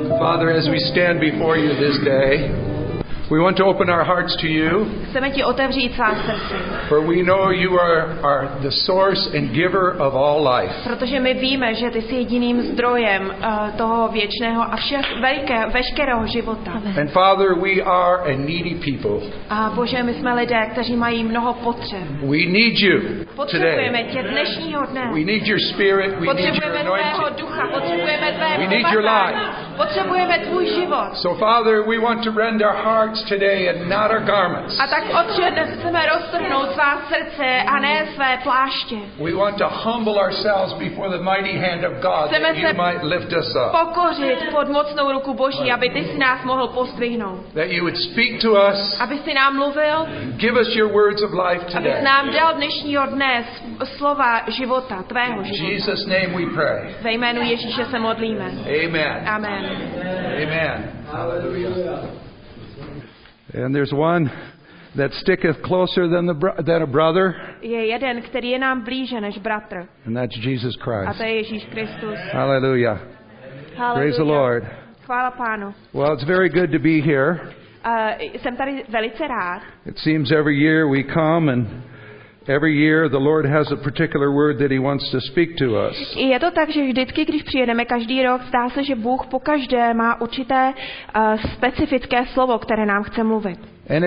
Father, as we stand before you this day, we want to open our hearts to you. Chceme ti otevřít svá srdce. For we know you are the source and giver of all life. Protože my víme, že ty jsi jediným zdrojem toho věčného a veškerého života. And Father, we are a needy people. A Bože, my jsme lidé, kteří mají mnoho potřeb. We need you today. Potřebujeme tě dnešního dne. We need your spirit, we need your Potřebujeme tvého anointing. ducha, potřebujeme tvého We need your pomazání. life. Potřebujeme tvůj život. So Father, we want to rend our hearts today and not our garments. A tak Otče, dnes chceme roztrhnout svá srdce a ne své pláště. We want to humble ourselves before the mighty hand of God Chceme that you se might lift us up. pokořit pod mocnou ruku Boží, aby ty si nás mohl pozdvihnout. That you would speak to us. Aby si nám mluvil, Give us your words of life aby today. si nám dal dnešního dne slova života, tvého In života. Jesus' name we pray. Ve jménu Ježíše se modlíme. Amen. Amen. Amen. Hallelujah. And there's one that sticketh closer than a brother. Je jeden, který je nám blíže než bratr. And that's Jesus A Christ. to je Ježíš Kristus. Hallelujah. Praise the Lord. Chvála Pánu. Well, it's very good to be here. Jsem tady velice rád. It seems every year we come and every year the Lord has a particular word that he wants to speak to us. Je to tak, že vždycky, když přijedeme každý rok, zdá se, že Bůh pokaždé má určité specifické slovo, které nám chce mluvit. And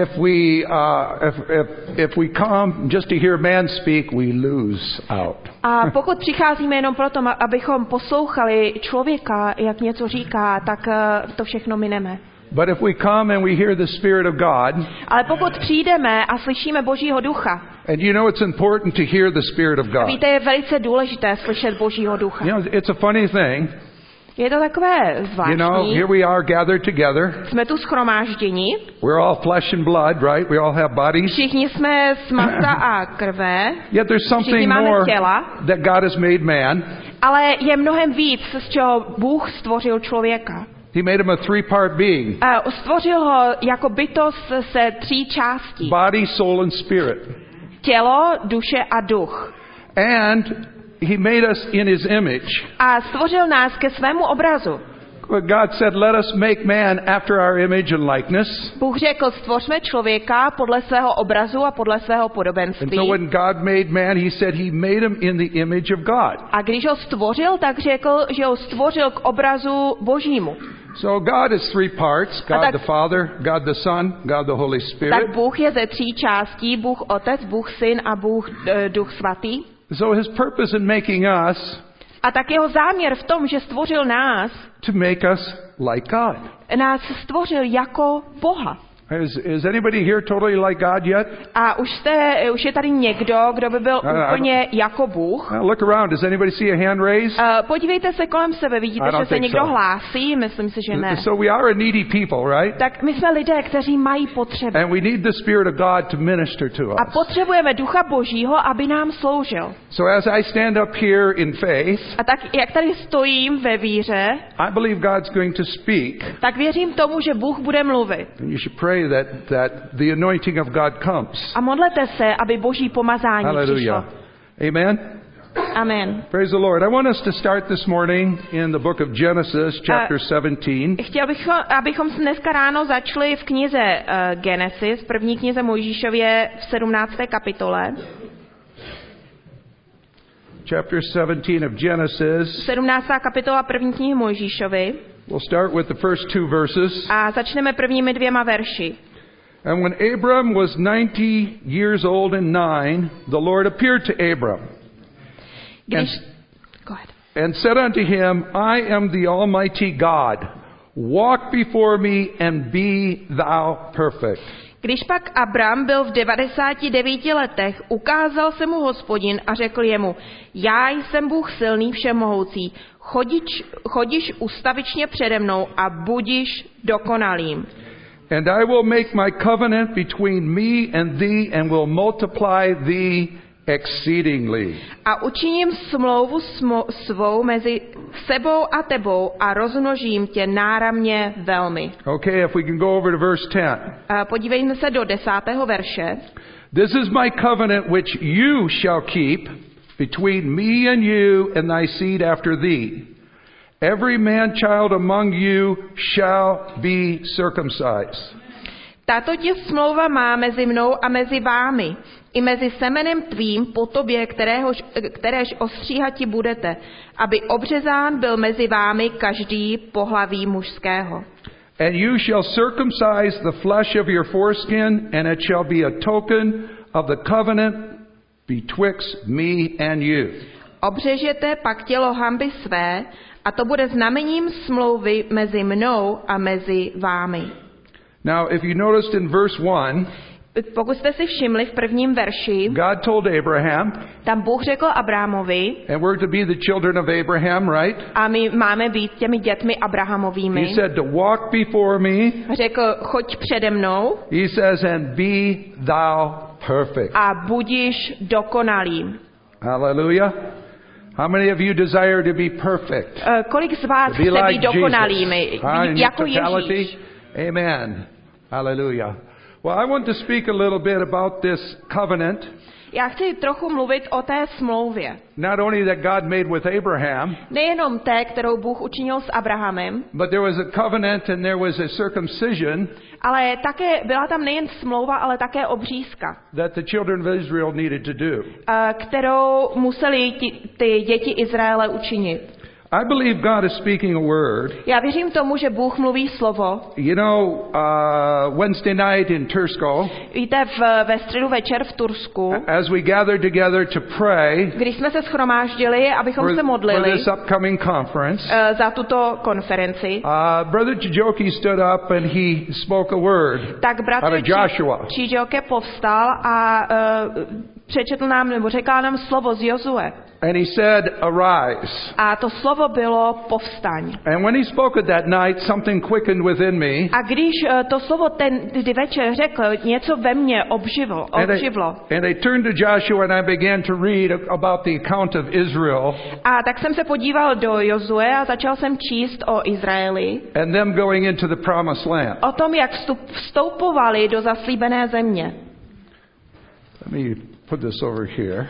if we come just to hear man speak, we lose out. A pokud přicházíme jenom proto, abychom poslouchali člověka, jak něco říká, tak to všechno mineme. But if we come and we hear the Spirit of God, ale pokud přijdeme a slyšíme Božího ducha, and you know it's important to hear the Spirit of God. Víte, je velice důležité slyšet Božího ducha. You know, it's a funny thing. Je to takové zvláštní. You know, here we are gathered together. Jsme tu shromážděni. We're all flesh and blood, right? We all have bodies. Všichni jsme z masa a krve. Yet there's something more that God has made man. Ale je mnohem víc, z čeho Bůh stvořil člověka. He made him a three-part being. Stvořil ho jako bytost se 3 částí. Body, soul and spirit. Tělo, duše a duch. And he made us in his image. A stvořil nás ke svému obrazu. God said, let us make man after our image and likeness. Bůh řekl, stvořme člověka podle svého obrazu a podle svého podobenství. And so when God made man, he said he made him in the image of God. A když ho stvořil, tak řekl, že ho stvořil k obrazu Božímu. So God is 3 parts, God the Father, God the Son, God the Holy Spirit. Tak Bůh je ze 3 částí, Bůh Otec, Bůh Syn a Bůh Duch Svatý. So his purpose in making us, a tak jeho záměr v tom, že stvořil nás, to make us like God. Nás stvořil jako Boha. Is anybody here totally like God yet? A už je tady někdo, kdo by byl úplně jako Bůh? Look around. Does anybody see a hand raised? Podívejte se kolem sebe, vidíte, že se někdo hlásí? Myslím si, že ne. So we are a needy people, right? Tak my jsme lidé, kteří mají potřeby. And we need the Spirit of God to minister to us. A potřebujeme Ducha Božího, aby nám sloužil. So as I stand up here in faith, a tak jak tady stojím ve víře, I believe God's going to speak. Tak věřím tomu, že Bůh bude mluvit. And you should pray that the anointing of God comes. A modlete se, aby Boží pomazání přišlo. Amen. Amen. Praise the Lord. I want us to start this morning in the book of Genesis, chapter 17. Chtěl bych, abychom dneska ráno začali v knize Genesis, první knize Mojžíšově v 17. kapitole. Chapter 17 of Genesis. 17. kapitola první knihy Mojžíšovy. We'll start with the first 2 verses. A začneme prvními 2 verši. And when Abram was 90 years old and 9, the Lord appeared to Abram. And said unto him, I am the Almighty God. Walk before me and be thou perfect. Když pak Abram byl v 99 letech, ukázal se mu Hospodin a řekl jemu, já jsem Bůh silný všemohoucí, chodíš ustavičně přede mnou a budiš dokonalým. And I will make my covenant between me and thee and will multiply thee exceedingly. A učiním smlouvu svou mezi sebou a tebou a rozmnožím tě náramně velmi. Okay, if we can go over to verse 10. Podívejme se do 10. verše. This is my covenant which you shall keep between me and you and thy seed after thee. Every man child among you shall be circumcised. Tato tě smlouva má mezi mnou a mezi vámi, i mezi semenem tvým po tobě, kteréž ostříhati budete, aby obřezán byl mezi vámi každý pohlaví mužského. And you shall circumcise the flesh of your foreskin, and it shall be a token of the covenant betwixt me and you. Obřežete pak tělo hanby své, a to bude znamením smlouvy mezi mnou a mezi vámi. Now, if you noticed in verse 1, Pokud jste si všimli v prvním verši, God told Abraham, tam Bůh řekl Abrahamovi, and we're to be the children of Abraham, right? a my máme být těmi dětmi He Abrahamovými, said to walk before me. řekl, choď přede mnou He says, and be thou perfect. a budiš dokonalým. Hallelujah. How many of you desire to be perfect? Kolik z vás To be chce být like dokonalými, Jesus. In jako totality? Ježíš? Amen. Hallelujah. Well, I want to speak a little bit about this covenant. Já chci trochu mluvit o té smlouvě. Not only that God made with Abraham, Nejenom té, kterou Bůh učinil s Abrahamem, but there was a covenant and there was a circumcision ale také byla tam nejen smlouva, ale také obřízka, that the children of Israel needed to do. kterou museli ty děti Izraele učinit. I believe God is speaking a word. Já věřím tomu, že Bůh mluví slovo. You know, Wednesday night in Tursko, Víte, ve středu večer v Tursku, as we gathered together to pray když jsme se shromáždili, abychom se for modlili this upcoming conference, za tuto konferenci, Brother Chijoki stood up and he spoke a word tak out bratr of Joshua. Chijoke povstal a přečetl nám, nebo řekl nám slovo z Jozue. And he said, arise. A to slovo bylo povstaň. And when he spoke it that night, something quickened within me. A když to slovo ten večer řekl, něco ve mně obživlo. And I turned to Joshua and I began to read about the account of Israel. A tak jsem se podíval do Jozue a začal jsem číst o Izraeli. And them going into the promised land. O tom, jak vstoupovali do zaslíbené země. Let me put this over here.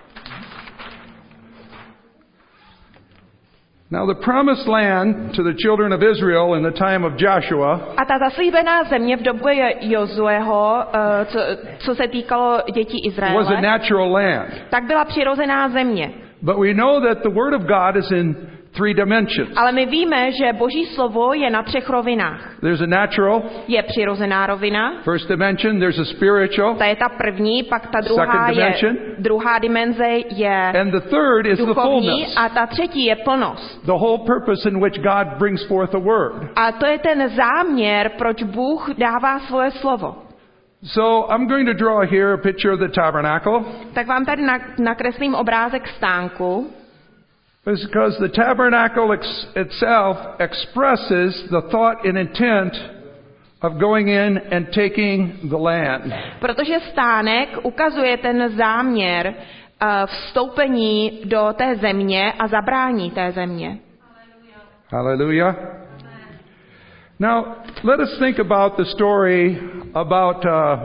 Now the promised land to the children of Israel in the time of Joshua A ta zaslíbená země v době Jozueho, co se týkalo dětí was a Izraele, natural land. tak byla přirozená země. But we know that the Word of God is in three dimensions. Ale my víme, že Boží slovo je na 3 rovinách. There's a natural, Je přirozená rovina, first dimension, there's a spiritual, ta je ta první, pak ta druhá dimenze je and the third is the duchovní fullness. a ta třetí je plnost. The whole purpose in which God brings forth a word. A to je ten záměr, proč Bůh dává svoje slovo. So I'm going to draw here a picture of the tabernacle. Tak vám tady nakreslím obrázek stánku. It's because the tabernacle itself expresses the thought and intent of going in and taking the land. Protože stánek ukazuje ten záměr vstoupení do té země a zabrání té země. Hallelujah. Now, let us think about the story about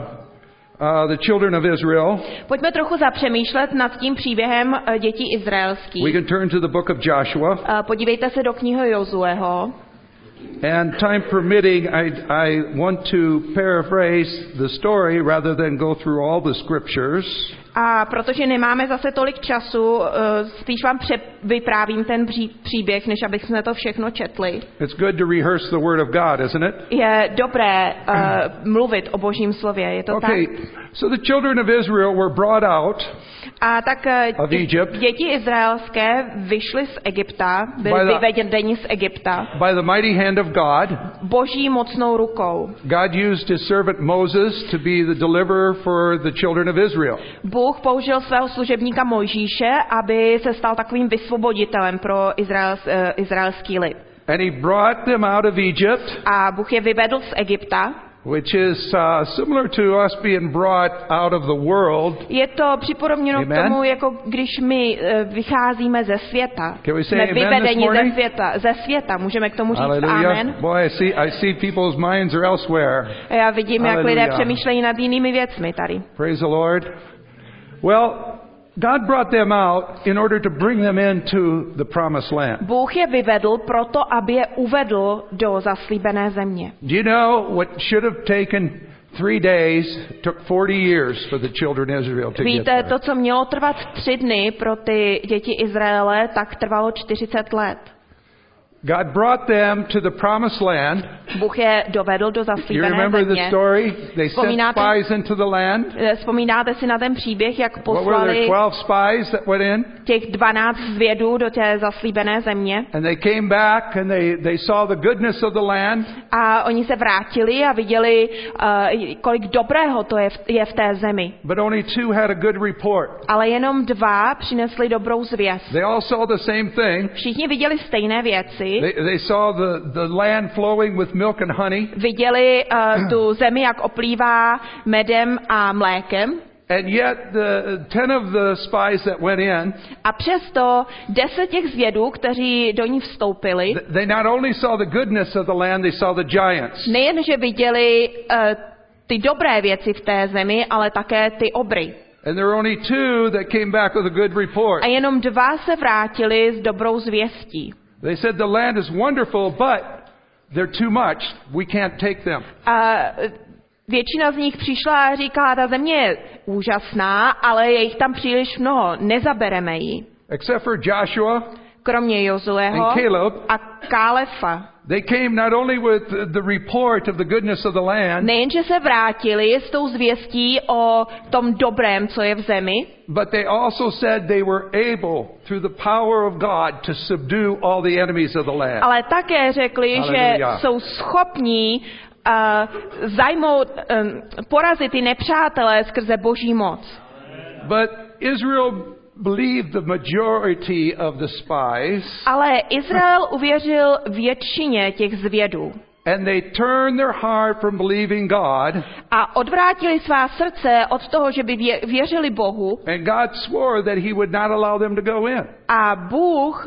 the children of Israel. Pojďme trochu zapřemýšlet nad tím příběhem dětí We izraelských. can turn to the book of Joshua. Podívejte se do knihy Jozueho. And time permitting, I want to paraphrase the story rather than go through all the scriptures. A protože nemáme zase tolik času, spíš vám vyprávím ten příběh, než abychom to všechno četli. It's good to rehearse the word of God, isn't it? Je dobré mluvit o Božím slově, je to Okay, tak? so the children of Israel were brought out A tak of Egypt děti izraelské vyšly z Egypta, By byly the- vyvedeni z Egypta by the mighty hand of God. Boží mocnou rukou. God used his servant Moses to be the deliverer for the children of Israel. Bůh použil svého služebníka Mojžíše, aby se stal takovým vysvoboditelem pro izraelský lid. And he brought them out of Egypt, A Bůh je vyvedl z Egypta. which is similar to us being brought out of the world. Je to připodobněno k Amen. tomu, jako když my vycházíme ze světa. Can we say Jsme amen this vyvedeni morning? ze světa. Můžeme k tomu říct Hallelujah. amen. Boy, I see people's minds are elsewhere. Já vidím, jak lidé Hallelujah. přemýšlejí nad jinými věcmi tady. Praise the Lord. Well, God brought them out in order to bring them into the promised land. Bůh je vyvedl proto, aby je uvedl do zaslíbené země. Do you know what should have taken 3 days took 40 years for the children of Israel to get Víte, there? to, co mělo trvat 3 dny pro ty děti Izraele, tak trvalo 40 let. God brought them to the promised land. Bůh je dovedl do You zaslíbené remember the země. story? They sent spies into the land. Vzpomínáte si na ten příběh, jak What were there, poslali 12 spies that went in? těch 12 zvědů do té zaslíbené země? And they came back and they saw the goodness of the land. A oni se vrátili a viděli, kolik dobrého to je v té zemi. But only 2 had a good report. Ale jenom 2 přinesli dobrou zvěst. They all saw the same thing. Všichni viděli stejné věci. They saw the land flowing with milk and honey. Viděli tu zemi, jak oplývá medem a mlékem. And yet the 10 of the spies that went in, A přesto 10 těch zvědů, kteří do ní vstoupili, they not only saw the goodness of the land, they saw the giants. nejenže viděli ty dobré věci v té zemi, ale také ty obry. And there were only 2 that came back with a good report. A jenom 2 se vrátili s dobrou zvěstí. They said the land is wonderful, but they're too much. We can't take them. A většina z nich přišla a říkala, ta země je úžasná, ale je jich tam příliš mnoho, nezabereme ji. Except for Joshua Kromě Jozueho and Caleb, a Kálefa. they came not only with the report of the goodness of the land, Nejenže se vrátili s tou zvěstí o tom dobrém, co je v zemi, but they also said they were able, through the power of God, to subdue all the enemies of the land. ale také řekli, že Haleluja. jsou schopní porazit ty nepřátelé skrze Boží moc. But Israel believed the majority of the spies, Ale Izrael uvěřil většině těch zvědů and they turned their heart from believing God, a odvrátili svá srdce od toho, že by věřili Bohu, and God swore that he would not allow them to go in. a Bůh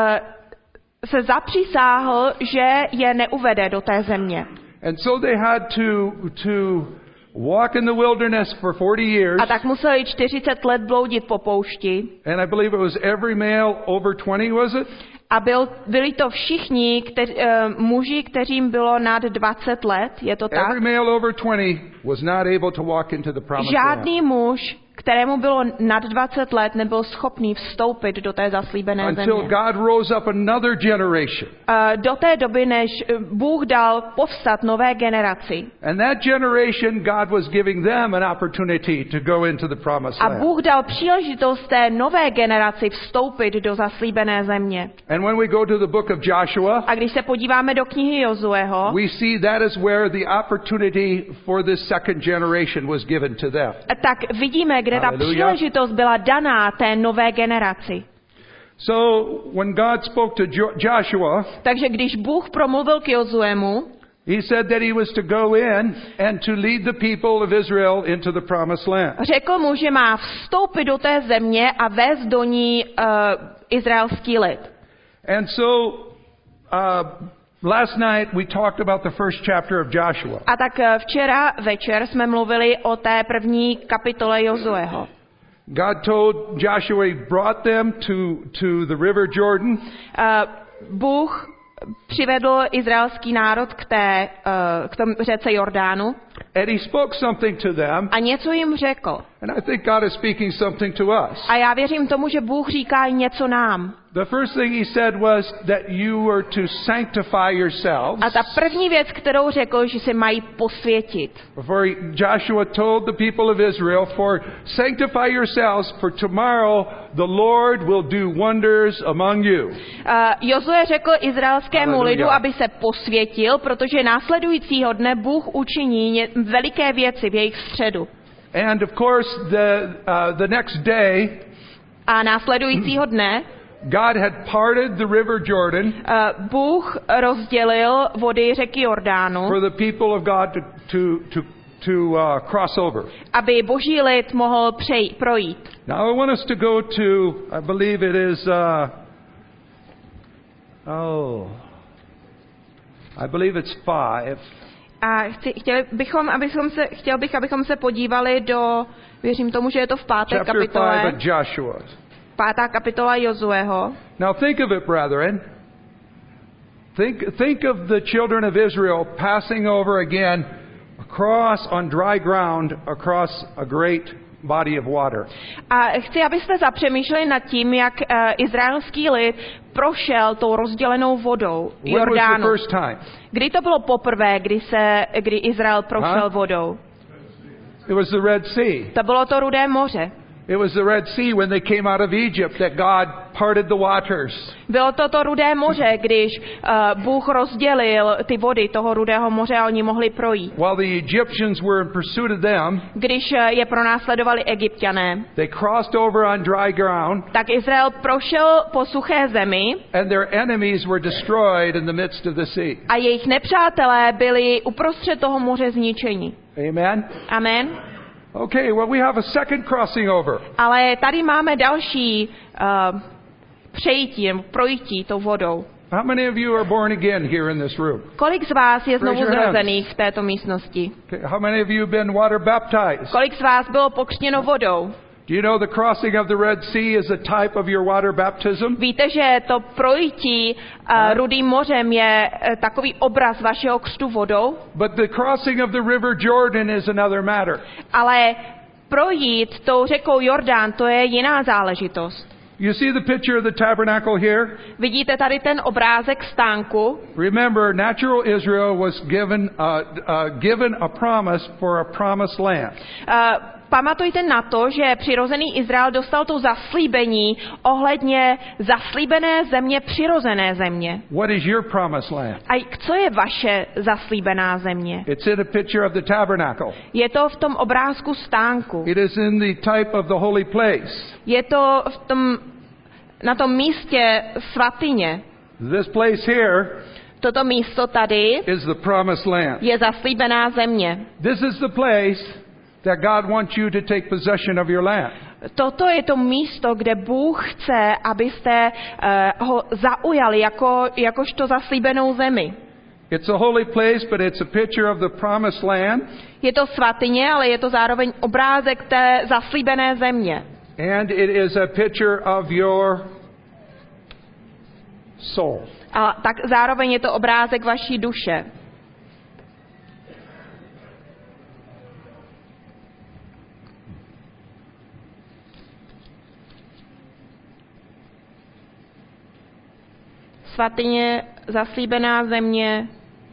se zapřísáhl, že je neuvede do té země. And so they had to walk in the wilderness for 40 years. A tak museli 40 let bloudit po poušti. And I believe it was every male over 20, was it? A byli to všichni muži, kterým bylo nad 20 let, je to tak? Every male over 20 was not able to walk into the promised land. Žádný muž, kterému bylo nad 20 let, nebyl schopný vstoupit do té zaslíbené Until země. God rose up another generation. Do té doby, než Bůh dal povstat nové generaci. And that generation, God was giving them an opportunity to go into the promised A land. Bůh dal příležitost té nové generaci vstoupit do zaslíbené země. And when we go to the book of Joshua, A když se podíváme do knihy Jozueho, we see that is where the opportunity for this second generation was given to them. tak vidíme, kde ta Hallelujah. příležitost byla daná té nové generaci. So when God spoke to Joshua, Takže když Bůh promluvil k Jozuemu, he said that he was to go in and to lead the people of Israel into the promised land. řekl mu, že má vstoupit do té země a vést do ní izraelský lid. And so last night we talked about the first chapter of Joshua. A tak včera večer jsme mluvili o té první kapitole Jozueho. God told Joshua he brought them to the river Jordan. Bůh přivedl izraelský národ k té řece Jordánu. And he spoke something to them. A něco jim řekl. And I think God is speaking something to us. A já věřím tomu, že Bůh říká i něco nám. The first thing he said was that you were to sanctify yourselves. A ta první věc, kterou řekl, že se mají posvětit. For Joshua told the people of Israel, for sanctify yourselves, for tomorrow the Lord will do wonders among you. Jozue řekl izraelskému Hallelujah. lidu, aby se posvětil, protože následujícího dne Bůh učiní veliké věci v jejich středu. And of course the next day A následujícího dne God had parted the river Jordan Bůh rozdělil vody řeky Jordánu, for the people of God to cross over. aby boží lid mohl projít. Now I want us to go to, I believe it is, I believe it's 5. A chtěl bych, abychom se podívali do, věřím tomu, že je to v 5. kapitole, 5 of Joshua. 5. kapitola Jozueho. Now think of it, brethren. Think of the children of Israel passing over again across on dry ground across a great body of water. A chci, abyste zapřemýšleli nad tím, jak izraelský lid prošel tou rozdělenou vodou Jordánu. When was the first time? Kdy to bylo poprvé, kdy Izrael prošel vodou? It was the Red Sea. To bylo to Rudé moře. It was the Red Sea when they came out of Egypt that God parted the waters. Bylo to Rudé moře, když Bůh rozdělil ty vody toho Rudého moře a oni mohli projít. While the Egyptians were in pursuit of them, když je pronásledovali Egypťané, they crossed over on dry ground, tak Izrael prošel po suché zemi and their enemies were destroyed in the midst of the sea. A jejich nepřátelé byli uprostřed toho moře zničeni. Amen. Amen. Okay, well we have a second crossing over. Ale tady máme další přejítí, projítí tou vodou. How many of you are born again here in this room? Kolik z vás je znovu zrozených v této místnosti? Okay, how many of you have been water baptized? Kolik z vás bylo pokřtěno vodou? Do you know the crossing of the Red Sea is a type of your water baptism? Víte, že to projítí Rudým mořem je takový obraz vašeho křtu vodou? But the crossing of the river Jordan is another matter. Ale projít tou řekou Jordán, to je jiná záležitost. You see the picture of the tabernacle here? Vidíte tady ten obrázek stánku? Remember, natural Israel was given a promise for a promised land. Pamatujte na to, že přirozený Izrael dostal to zaslíbení ohledně zaslíbené země, přirozené země. What is your promised land? A co je vaše zaslíbená země? It's in a picture of the tabernacle. Je to v tom obrázku stánku. It is in the type of the holy place. Je to na tom místě svatyně. This place here Toto místo tady is the promised land. je zaslíbená země. This is the place that God wants you to take possession of your land. Toto je to místo, kde Bůh chce, abyste ho zaujali jakožto zaslíbenou zemi. It's a holy place, but it's a picture of the promised land. Je to svatyně, ale je to zároveň obrázek té zaslíbené země. And it is a picture of your soul. A tak zároveň je to obrázek vaší duše. Svatyně, zaslíbená země,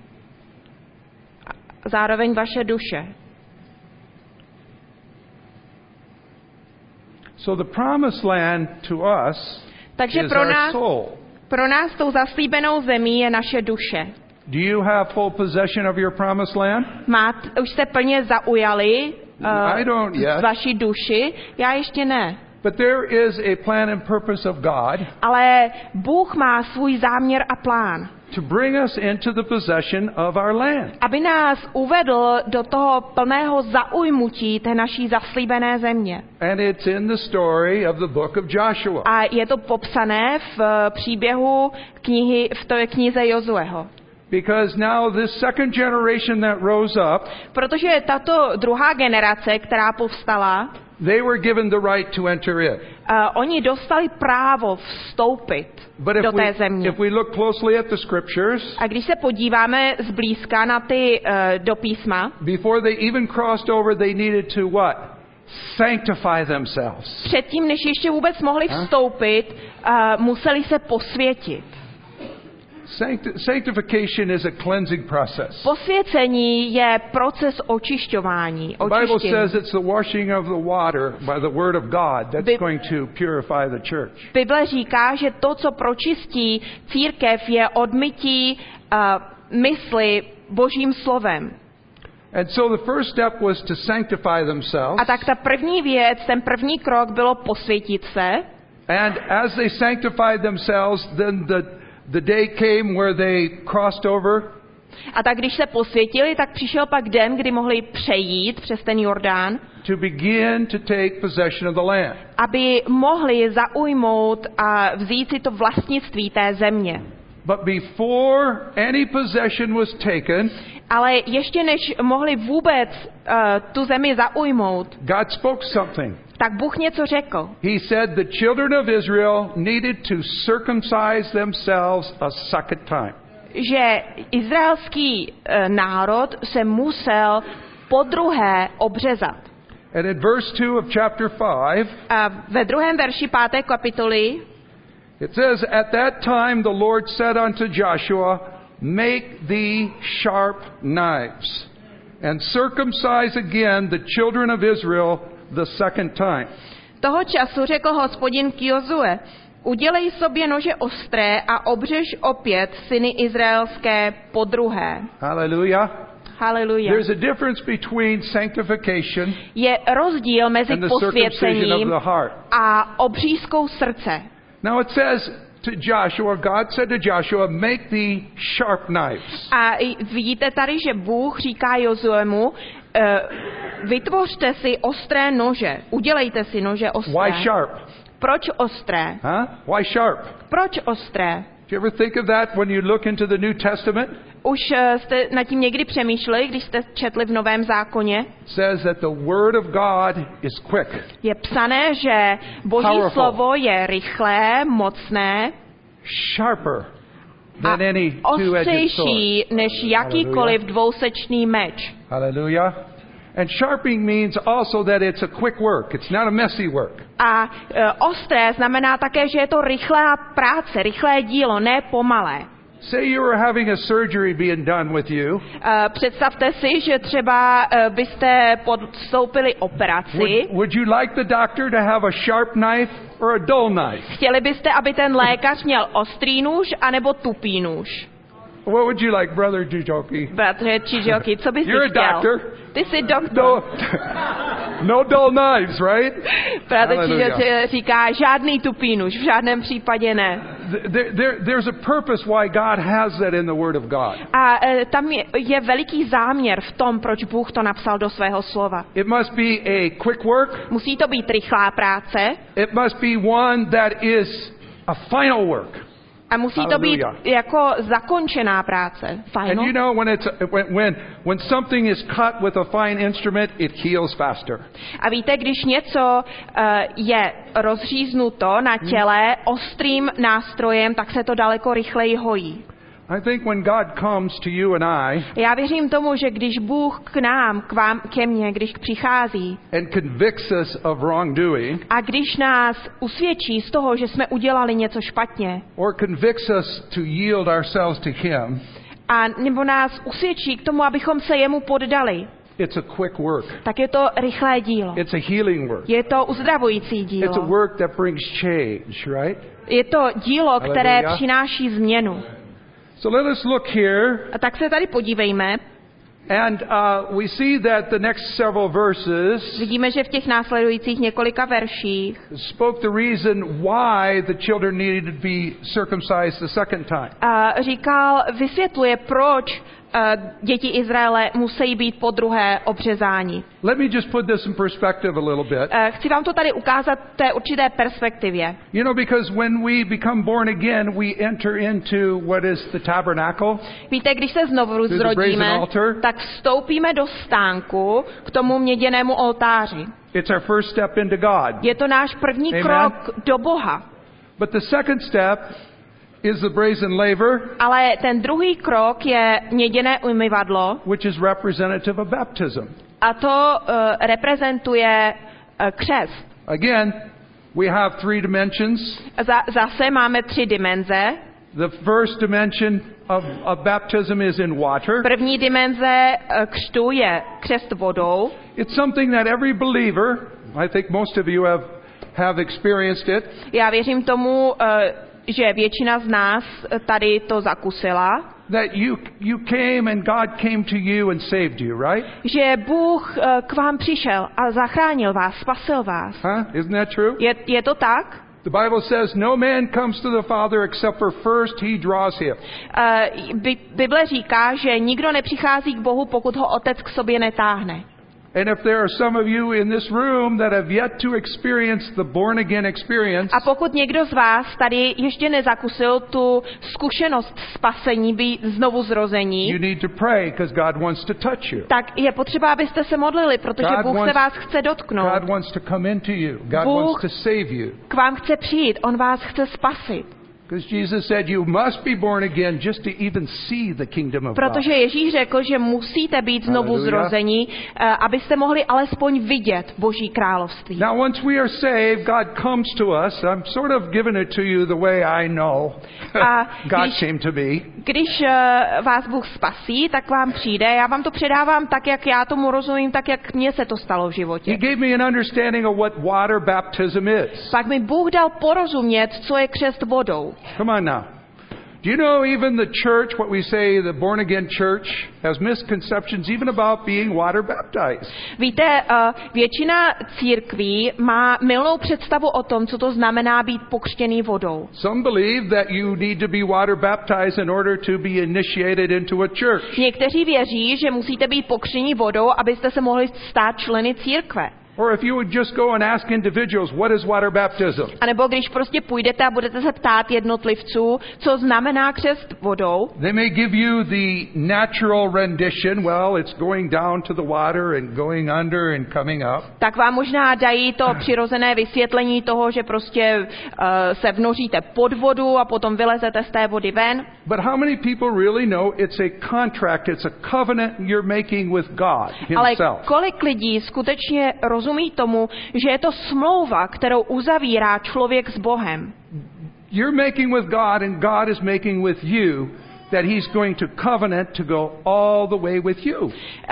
zároveň vaše duše. So the promised land to us Takže is our soul. Pro nás tou zaslíbenou zemí je naše duše. Do you have full possession of your promised land? Už jste plně zaujali vaši duši? Já ještě ne. But there is a plan and purpose of God. Ale Bůh má svůj záměr a plán. To bring us into the possession of our land. Aby nás uvedl do toho plného zaujmutí té naší zaslíbené země. And it's in the story of the book of Joshua. A je to popsané v příběhu v té knize Jozueho. Because now this second generation that rose up, protože tato druhá generace, která povstala, they were given the right to enter in. Oni dostali právo vstoupit do té země. If we look closely at the scriptures, a když se podíváme zblízka na ty do písma, before they even crossed over, they needed to what? Sanctify themselves. Předtím, než ještě vůbec mohli vstoupit, museli se posvětit. Sanctification is a cleansing process. Posvěcení je proces očišťování, očištění. The Bible says it's the washing of the water by the word of God that's going to purify the church. Bible říká, že to, co pročistí církev, je odmytí mysli Božím slovem. And so the first step was to sanctify themselves. A tak ta první věc, ten první krok bylo posvětit se. And as they sanctified themselves, then the day came where they crossed over. A tak když se posvětili, tak přišel pak den, kdy mohli přejít přes ten Jordán. To begin to take possession of the land. Aby mohli zaujmout a vzít si to vlastnictví té země. But before any possession was taken, Ale ještě než mohli vůbec tu zemi zaujmout, God spoke something. tak Bůh něco řekl. He said the children of Israel needed to circumcise themselves a second time. Že izraelský národ se musel podruhé obřezat. And in verse 2 of chapter 5, A ve 2. verši 5. kapitoly it says, at that time the Lord said unto Joshua, make thee sharp knives, and circumcise again the children of Israel the second time. Toho času řekl Hospodin k Jozue, udělej sobě nože ostré a obřež opět syny izraelské podruhé. Hallelujah. Haleluja. There's a difference between sanctification Je rozdíl mezi and the circumcision of posvěcením the heart. a obřízkou srdce. Now it says to Joshua, God said to Joshua, make thee sharp knives. A vidíte tady, že Bůh říká Jozuemu, vytvořte si ostré nože, udělejte si nože ostré. Why sharp? Proč ostré? Huh? Why sharp? Proč ostré? Do you ever think of that when you look into the New Testament? Už jste nad tím někdy přemýšleli, když jste četli v Novém zákoně? It says that the word of God is quick. Je psané, že Boží Powerful. slovo je rychlé, mocné Sharper than a any two-edged sword. ostřejší než jakýkoliv dvousečný meč. Hallelujah. And sharpening means also that it's a quick work. It's not a messy work. A ostré znamená také, že je to rychlá práce, rychlé dílo, ne pomalé. Say you were having a surgery being done with you. Představte si, že třeba byste podstoupili operaci. Would you like the doctor to have a sharp knife or a dull knife? Chtěli byste, aby ten lékař měl ostrý nůž anebo tupý nůž? What would you like, brother Jujoki? Bratře Čižoky, co bys You're a chtěl? doctor. Ty jsi doktor. No, no dull knives, right? Bratře Hallelujah. Čižoky říká, žádný tupý nůž, v žádném případě ne. There's a purpose why God has that in the Word of God. A tam je veliký záměr v tom, proč Bůh to napsal do svého slova. It must be a quick work. Musí to být rychlá práce It must be one that is a final work. a musí to být Hallelujah. jako zakončená práce. And Final. you know when something is cut with a fine instrument, it heals faster. A víte, když něco je rozříznuto na těle ostrým nástrojem, tak se to daleko rychleji hojí. I think when God comes to you and I Já věřím tomu, že když Bůh k nám, k vám, ke mně, když přichází and convicts us of wrongdoing, a když nás usvědčí z toho, že jsme udělali něco špatně, or convicts us to yield ourselves to Him, a nebo nás usvědčí k tomu, abychom se jemu poddali, it's a quick work. tak je to rychlé dílo. It's a healing work. Je to uzdravující It's a dílo. work that brings change, right? Je to dílo, které Hallelujah. přináší změnu. So let us look here, A tak se tady podívejme. and we see that the next several verses Vidíme, že v těch následujících několika verších spoke the reason why the children needed to be circumcised the second time. vysvětluje, proč děti Izraele musí být podruhé obřezáni. Let me just put this in perspective a little bit. Chci vám to tady ukázat v té určité perspektivě. You know, because when we become born again, we enter into what is the tabernacle. Víte, když se znovu the brazen zrodíme, altar. tak vstoupíme do stánku k tomu měděnému oltáři. It's our first step into God. Je to náš první Amen. krok do Boha. But the second step is the brazen laver, Ale ten druhý krok je měděné umyvadlo which is representative of baptism. a to reprezentuje křest. Again, we have three dimensions. Zase máme 3 dimenze. The first dimension of baptism is in water. První dimenze křtu je křest vodou. It's something that every believer, I think most of you have experienced it. Já věřím tomu, že většina z nás tady to zakusila. That you came and God came to you and saved you, right? Že Bůh k vám přišel a zachránil vás, spasil vás. Huh? Isn't that true? Je to tak? The Bible says no man comes to the Father except for first he draws him. Bible říká, že nikdo nepřichází k Bohu, pokud ho Otec k sobě netáhne. And if there are some of you in this room that have yet to experience the born again experience, A pokud někdo z vás tady ještě nezakusil tu zkušenost spasení, být znovu zrození, you need to pray because God wants to touch you. tak je potřeba, abyste se modlili, protože Bůh se vás chce dotknout. God wants to come into you. God Bůh wants to save you. k vám chce přijít, on vás chce spasit. Because Jesus said you must be born again just to even see the kingdom of God. Protože Ježíš řekl, že musíte být znovu Hallelujah. zrození, abyste mohli alespoň vidět Boží království. Now once we are saved, God comes to us. I'm sort of giving it to you the way I know God came to me. Když vás Bůh spasí, tak vám přijde. Já vám to předávám tak, jak já tomu rozumím, tak, jak mně se to stalo v He životě. gave me an understanding of what water baptism is. Pak mi Bůh dal porozumět, co je křest vodou. Come on now. Do you know even the church, what we say, the born again church, has misconceptions even about being water baptized? Víte, většina církví má mylnou představu o tom, co to znamená být pokřtěný vodou. Some believe that you need to be water baptized in order to be initiated into a church. Někteří věří, že musíte být pokřtění vodou, abyste se mohli stát členy církve. Or if you would just go and ask individuals, what is water baptism? A nebo když prostě půjdete a budete se ptát jednotlivců, co znamená křest vodou, They may give you the natural rendition, well, it's going down to the water and going under and coming up. tak vám možná dají to přirozené vysvětlení toho, že prostě se vnoříte pod vodu a potom vylezete z té vody ven. But how many people really know it's a contract, it's a covenant you're making with God Ale himself? kolik lidí skutečně rozumí tomu, že je to smlouva, kterou uzavírá člověk s Bohem? You're making with God and God is making with you that he's going to covenant to go all the way with you.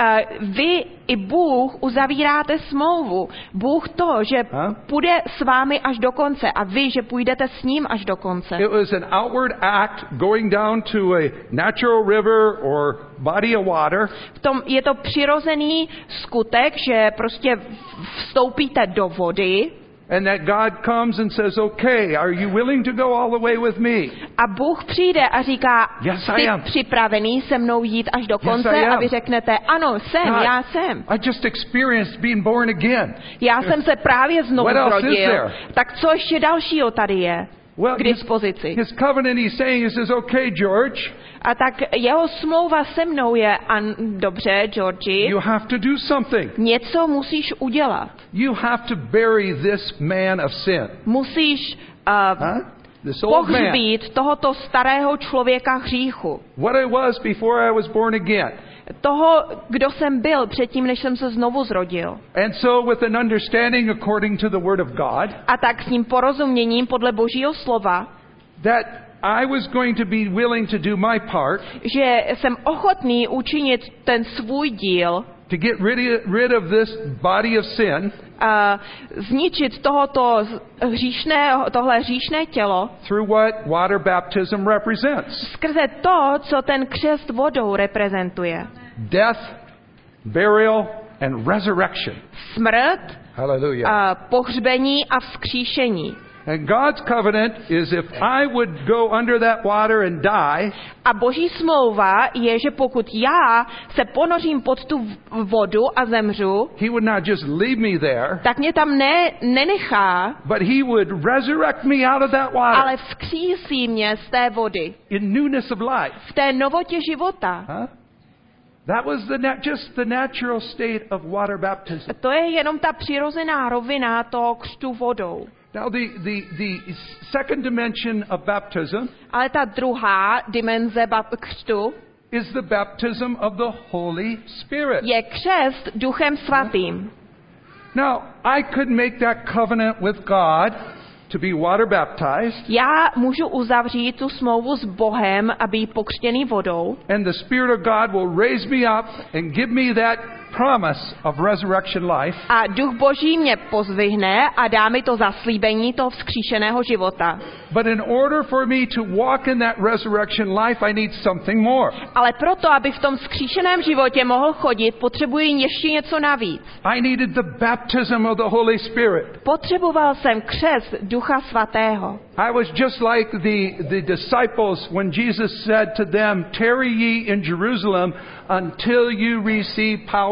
Vy i Bůh uzavíráte smlouvu. Bůh to, že půjde s vámi až do konce a vy, že půjdete s ním až do konce. It was an outward act going down to a natural river or body of water. V tom je to přirozený skutek, že prostě vstoupíte do vody. And that God comes and says, okay, are you willing to go all the way with me? A Bůh přijde a říká, Yes, I jsi am. připravený se mnou jít až do Yes, konce? I am. A vy řeknete, ano, jsem, God, já jsem. I just experienced being born again. Já jsem se právě znovu What else is zrodil. there? Tak co ještě dalšího tady je Well, k dispozici? his covenant, he's saying, he says, okay, George, A tak jeho smlouva se mnou je, dobře, Georgi, you have to do something. něco musíš udělat. You have to bury this man of sin. Musíš This old man. pohřbít tohoto starého člověka hříchu. What I was before I was born again. Toho, kdo jsem byl předtím, než jsem se znovu zrodil. And so with an understanding according to the word of God, A tak s tím porozuměním podle Božího slova, that I was going to be willing to do my part že jsem ochotný učinit ten svůj díl, to get rid of this body of sin zničit tohle hříšné tělo through what water baptism represents. skrze to, co ten křest vodou reprezentuje. Death, burial, and resurrection. Smrt, Hallelujah. pohřbení a vzkříšení. And God's covenant is if I would go under that water and die, A Boží smlouva je, že pokud já se ponořím pod tu vodu a zemřu, he would not just leave me there, tak mě tam nenechá, but he would resurrect me out of that water ale vzkřísí mě z té vody. in newness of life. V té novotě života. That was just the natural state of water baptism. To je jenom ta přirozená rovina toho křtu vodou. Now the second dimension of baptism Ale ta druhá dimenze křtu is the baptism of the Holy Spirit. je křest Duchem Svatým. Now, I could make that covenant with God to be water baptized, Já můžu uzavřít tu smlouvu s Bohem a být pokřtěný vodou. and the Spirit of God will raise me up and give me that promise of resurrection life. A Duch Boží mě pozvihne a dá mi to zaslíbení toho vzkříšeného života. But in order for me to walk in that resurrection life, I need something more. Ale proto, aby v tom vzkříšeném životě mohl chodit, potřebuji ještě něco navíc. I needed the baptism of the Holy Spirit. Potřeboval jsem křest Ducha Svatého. I was just like the disciples when Jesus said to them, tarry ye in Jerusalem until you receive power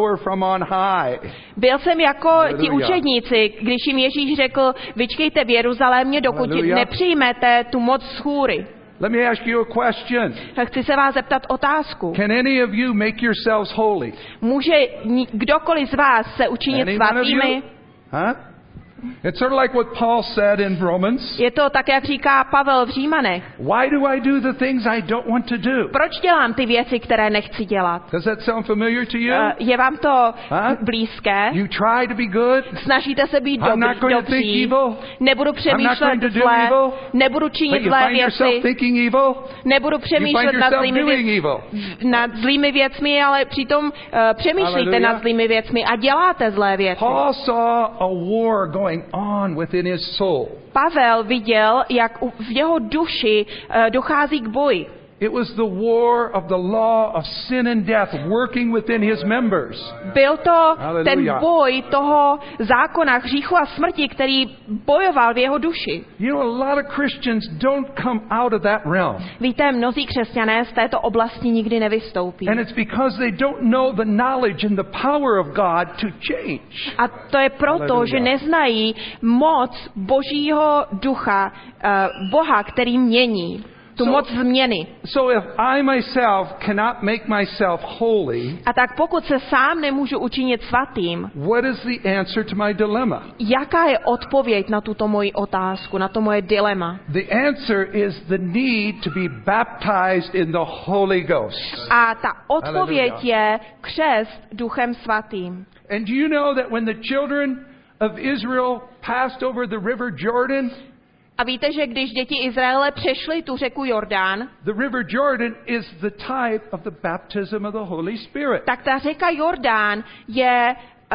power from on high. Byl jsem jako ti Haleluja. učedníci, když jim Ježíš řekl, vyčkejte v Jeruzalémě, dokud Haleluja. nepřijmete tu moc z hůry. Let me ask you a question. Chci se vás zeptat otázku. Can any of you make yourselves holy? Může kdokoliv z vás se učinit Any one of svatými? you? Huh? It's sort of like what Paul said in Romans. Je to tak, jak říká Pavel v Římanech. Why do I do the things I don't want to do? Proč dělám ty věci, které nechci dělat? Does that sound familiar to you? Je vám to Huh? blízké? You try to be good. Snažíte se být I'm not going to think dobří, evil. nebudu I'm not přemýšlet going to do zlé, evil. nebudu But činit you zlé find yourself věci, thinking evil. nebudu You find přemýšlet nad yourself zlými, doing evil. nad zlými věcmi, ale přitom přemýšlíte Hallelujah. nad zlými věcmi a děláte zlé věci. Paul saw a war going on within his soul. Pavel viděl, jak v jeho duši dochází k boji. It was the war of the law of sin and death working within his members. Byl to Hallelujah. ten boj toho zákona hříchu a smrti, který bojoval v jeho duši. You know, a lot of Christians don't come out of that realm. Víte, mnozí křesťané z této oblasti nikdy nevystoupí. And it's because they don't know the knowledge and the power of God to change. A to je proto, Hallelujah. že neznají moc Božího ducha, Boha, který mění. Tu moc změny. So if I myself cannot make myself holy, A tak pokud se sám nemůžu učinit svatým, what is the answer to my dilemma? jaká je odpověď na tuto moji otázku, na to moje dilema? The answer is the need to be baptized in the Holy Ghost. A ta odpověď Hallelujah. je křest Duchem Svatým. And do you know that when the children of Israel passed over the river Jordan, A víte, že když děti Izraele přešly tu řeku Jordán, the river Jordan is the type of the baptism of the Holy Spirit. tak ta řeka Jordán je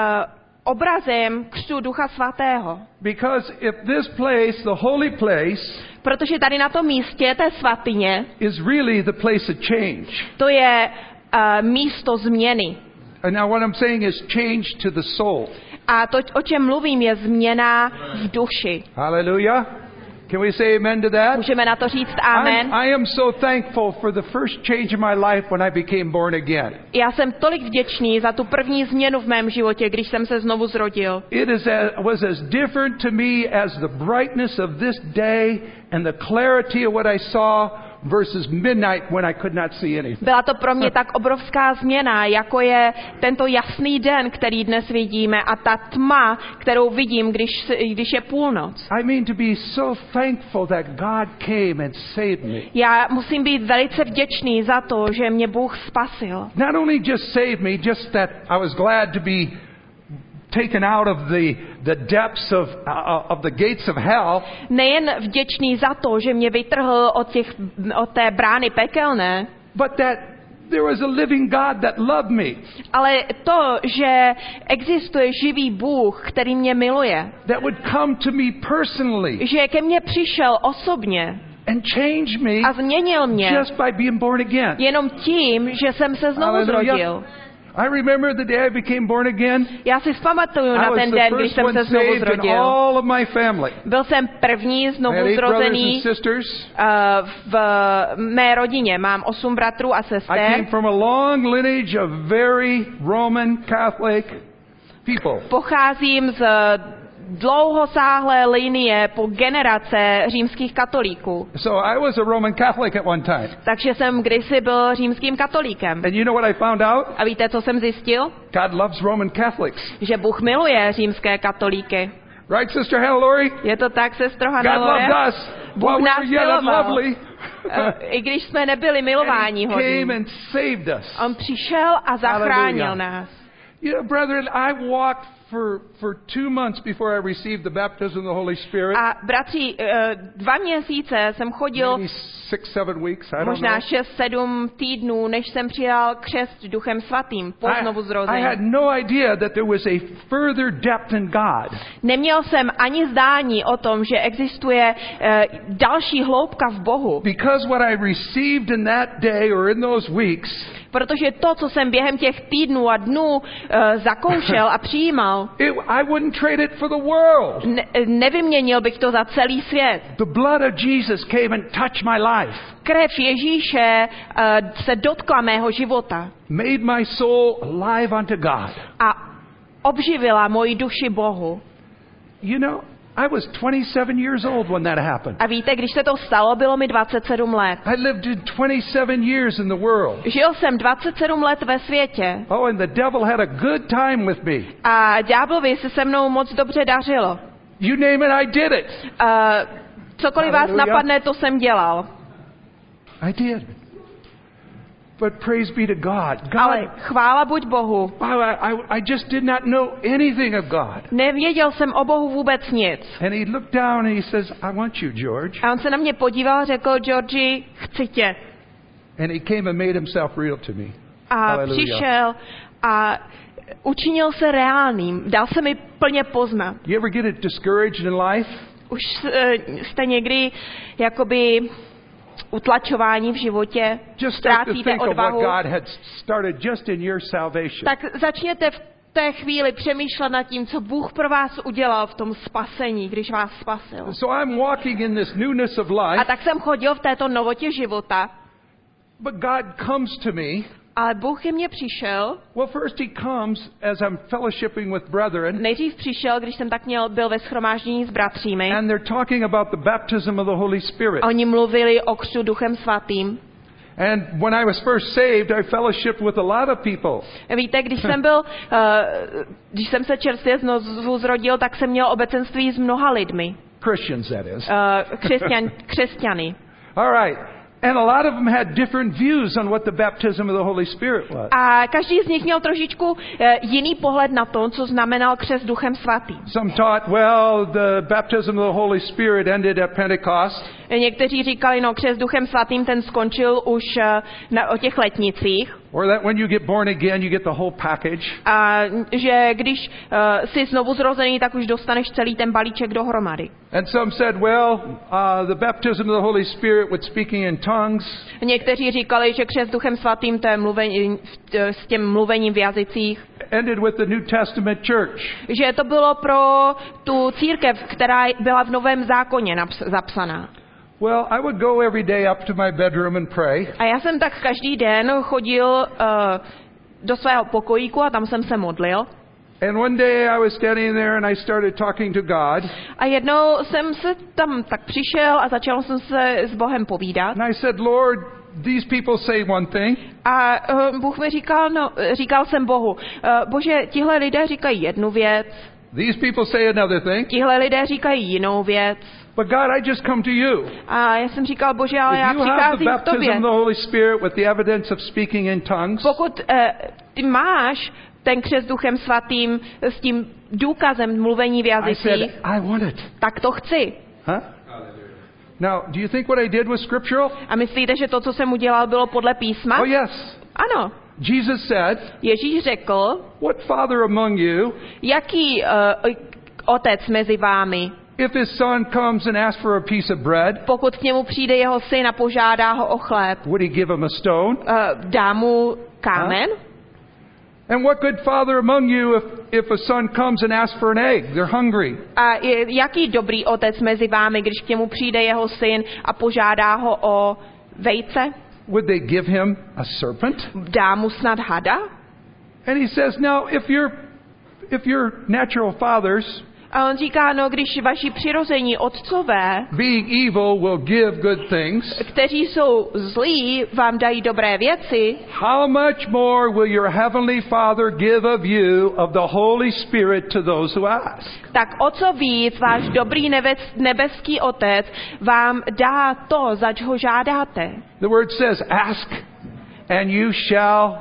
obrazem křtu Ducha Svatého. Because if this place, the holy place, Protože tady na tom místě té svatyně, is really the place of change. to je místo změny. And now what I'm saying is change to the soul. A to, o čem mluvím, je změna v duši. Hallelujah. Can we say amen to that? Můžeme na to říct amen? I am so thankful for the first change in my life when I became born again. Já jsem tolik vděčný za tu první změnu v mém životě, když jsem se znovu zrodil. It was as different to me as the brightness of this day and the clarity of what I saw versus midnight when I could not see anything. Byla to pro mě tak obrovská změna, jako je tento jasný den, který dnes vidíme, a ta tma, kterou vidím, když je půlnoc. I mean to be so thankful that God came and saved me. Já musím být velice vděčný za to, že mě Bůh spasil. Not only just saved me, just that I was glad to be taken out of the depths of the gates of hell. Nejen vděčný za to, že mě vytrhl od té brány pekelné, But that there was a living God that loved me. ale to, že existuje živý Bůh, který mě miluje, That would come to me personally že ke mně přišel osobně and change me a změnil mě just by being born again. jenom tím, že jsem se znovu Hallelujah. zrodil. I remember the day I became born again. Já si vzpamatuju I na was ten the den, když first jsem one se znovu saved in zrodil. all of my family. Byl jsem první I had znovu 8 brothers and zrozený sisters. v mé rodině. Mám 8 bratrů a I came sester. from a long lineage of very Roman Catholic people. Pocházím z dlouhosáhlé linie po generace římských katolíků. So I was a Roman Catholic at one time. Takže jsem kdysi byl římským katolíkem. And you know what I found out? A víte, co jsem zjistil? God loves Roman Catholics. Že Bůh miluje římské katolíky. Right, Sister Hannelore? Je to tak, sestro God Hannelore? loved us Bůh while we nás were yet miloval. unlovely. I když jsme nebyli milování And he came hodní. and saved us. On přišel a zachránil Hallelujah. nás. You know, brethren, I walked for 2 months before I received the baptism of the Holy Spirit. A bratři, 2 měsíce jsem chodil, Maybe 6, 7 weeks, I don't možná know. 6-7 týdnů, než jsem přijal křest Duchem Svatým po znovu I zrození. had no idea that there was a further depth in God. Neměl jsem ani zdání o tom, že existuje další hloubka v Bohu. Because what I received in that day or in those weeks Protože to, co jsem během těch týdnů a dnů zakoušel a přijímal, nemal. I wouldn't trade it for the world. Nevyměnil bych to za celý svět. The blood of Jesus came and touched my life. Krev Ježíše se dotkla mého života. Made my soul alive unto God. A obživila moji duši Bohu. You know, I was 27 years old when that happened. A víte, když se to stalo, bylo mi 27 let. I lived in 27 years in the world. Žil jsem 27 let ve světě. Oh, and the devil had a good time with me. A ďáblovi se mnou moc dobře dařilo. You name it, I did it. Cokoliv vás napadne, to jsem dělal. I did. But praise be to God. Ale chvála buď Bohu. I just did not know anything of God. Nevěděl jsem o Bohu vůbec nic. And he looked down and he says, I want you, George. A on se na mě podíval a řekl, Georgi, chci tě. And he came and made himself real to me. A Hallelujah. přišel a učinil se reálným. Dal se mi plně poznat. You ever get discouraged in life? Už jste někdy jakoby utlačování v životě, ztrácíte odvahu, tak začněte v té chvíli přemýšlet nad tím, co Bůh pro vás udělal v tom spasení, když vás spasil. A tak jsem chodil v této novotě života. But God comes to me. Ale Bůh ke mně přišel. Well, first he comes as I'm fellowshipping with brethren. Nejdřív přišel, když jsem tak byl ve shromáždění s bratřími. And they're talking about the baptism of the Holy Spirit. Oni mluvili o křtu Duchem Svatým. And when I was first saved, I fellowshiped with a lot of people. Víte, když jsem se čerstvě znovu zrodil, tak jsem měl obecenství s mnoha lidmi. Christians, that is. Křesťany. All right. And a lot of them had different views on what the baptism of the Holy Spirit was. A každý z nich měl trošičku jiný pohled na to, co znamenal křest Duchem Svatým. Some taught, well, the baptism of the Holy Spirit ended at Pentecost. Někteří říkali, no, křest Duchem Svatým ten skončil už o těch letnicích. Or that when you get born again, you get the whole package. A že když jsi znovu zrozený, tak už dostaneš celý ten balíček dohromady. And some said, well, the baptism of the Holy Spirit with speaking in tongues. Někteří říkali, že křest Duchem Svatým to je s tím mluvením v jazycích. Ended with the New Testament church. Že to bylo pro tu církev, která byla v Novém zákoně zapsaná. Well, I would go every day up to my bedroom and pray. A já jsem tak každý den chodil do svého pokojíku a tam jsem se modlil. And one day I was standing there and I started talking to God. A jednou jsem se tam tak přišel a začal jsem se s Bohem povídat. And I said, Lord, these people say one thing. A Bůh mi říkal jsem Bohu, Bože, tihle lidé říkají jednu věc. These people say another thing. Tihle lidé říkají jinou věc. But God, I just come to you. A já jsem říkal, Bože, ale já přicházím k tobě. If you have the baptism of the Holy Spirit with the evidence of speaking in tongues. Pokud ty máš ten křest Duchem Svatým s tím důkazem mluvení v jazycích, I want it. Tak to chci. Huh? Now, do you think what I did was scriptural? A myslíte, že to, co jsem udělal, bylo podle písma? Oh yes. Ano. Jesus said, Ježíš řekl, what father among you, jaký otec mezi vámi, if his son comes and asks for a piece of bread, pokud k němu přijde jeho syn a požádá ho o chléb, would he give him a stone? Dá mu kámen? And what good father among you if a son comes and asks for an egg? They're hungry. A jaký dobrý otec mezi vámi, když k němu přijde jeho syn a požádá ho o vejce? Would they give him a serpent? Dá mu snad hada? And he says, now if your natural fathers, a on říká, no, když vaši přirození otcové, being evil, will give good things, kteří jsou zlí, vám dají dobré věci, how much more will your heavenly Father give of you of the Holy Spirit to those who ask? Tak o co víc váš dobrý nebeský otec vám dá to, zač ho žádáte. The word says, ask and you shall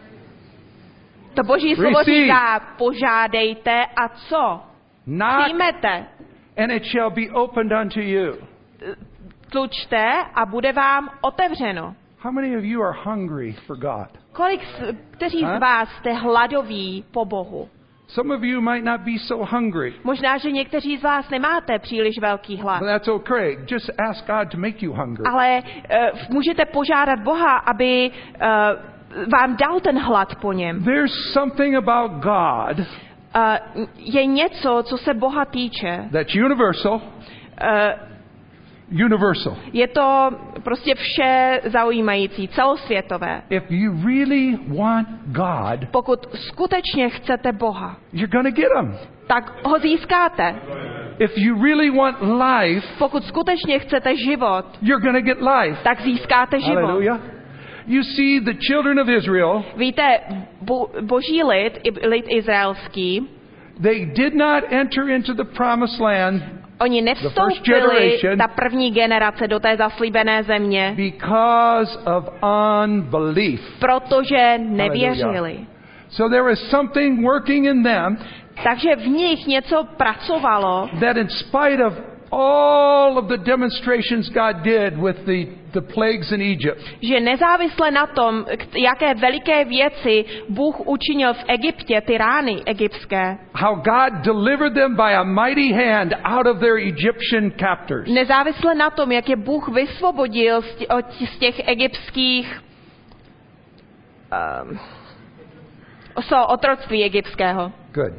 to Boží slovo říká, požádejte a co? Přijmete. And it shall be opened unto you. Tlučte a bude vám otevřeno. How many of you are hungry for God? Kteří z vás jste hladoví po Bohu? Some of you might not be so hungry. Možná, že někteří z vás nemáte příliš velký hlad. But that's okay. Just ask God to make you hungry. Ale můžete požádat Boha, aby vám dal ten hlad po něm. There's something about God. je něco, co se Boha týče. That's universal. Universal. Je to prostě vše zaujímající, celosvětové. If you really want God, Pokud skutečně chcete Boha, you're going to get him. tak ho získáte. If you really want life, Pokud skutečně chcete život, you're going to get life. tak získáte život. Hallelujah. You see, the children of Israel, Víte, boží lid izraelský, they did not enter into the promised land oni nevstoupili, ta první generace, do té zaslíbené země, because of unbelief. protože nevěřili. So there was something working in them Takže v nich něco pracovalo, that in spite of all of the demonstrations God did with the plagues in Egypt, že nezávisle na tom, jaké veliké věci Bůh učinil v Egyptě, ty rány egyptské, how God delivered them by a mighty hand out of their Egyptian captors. nezávisle na tom, jak je Bůh vysvobodil z těch egyptských otroctví egyptského. Good.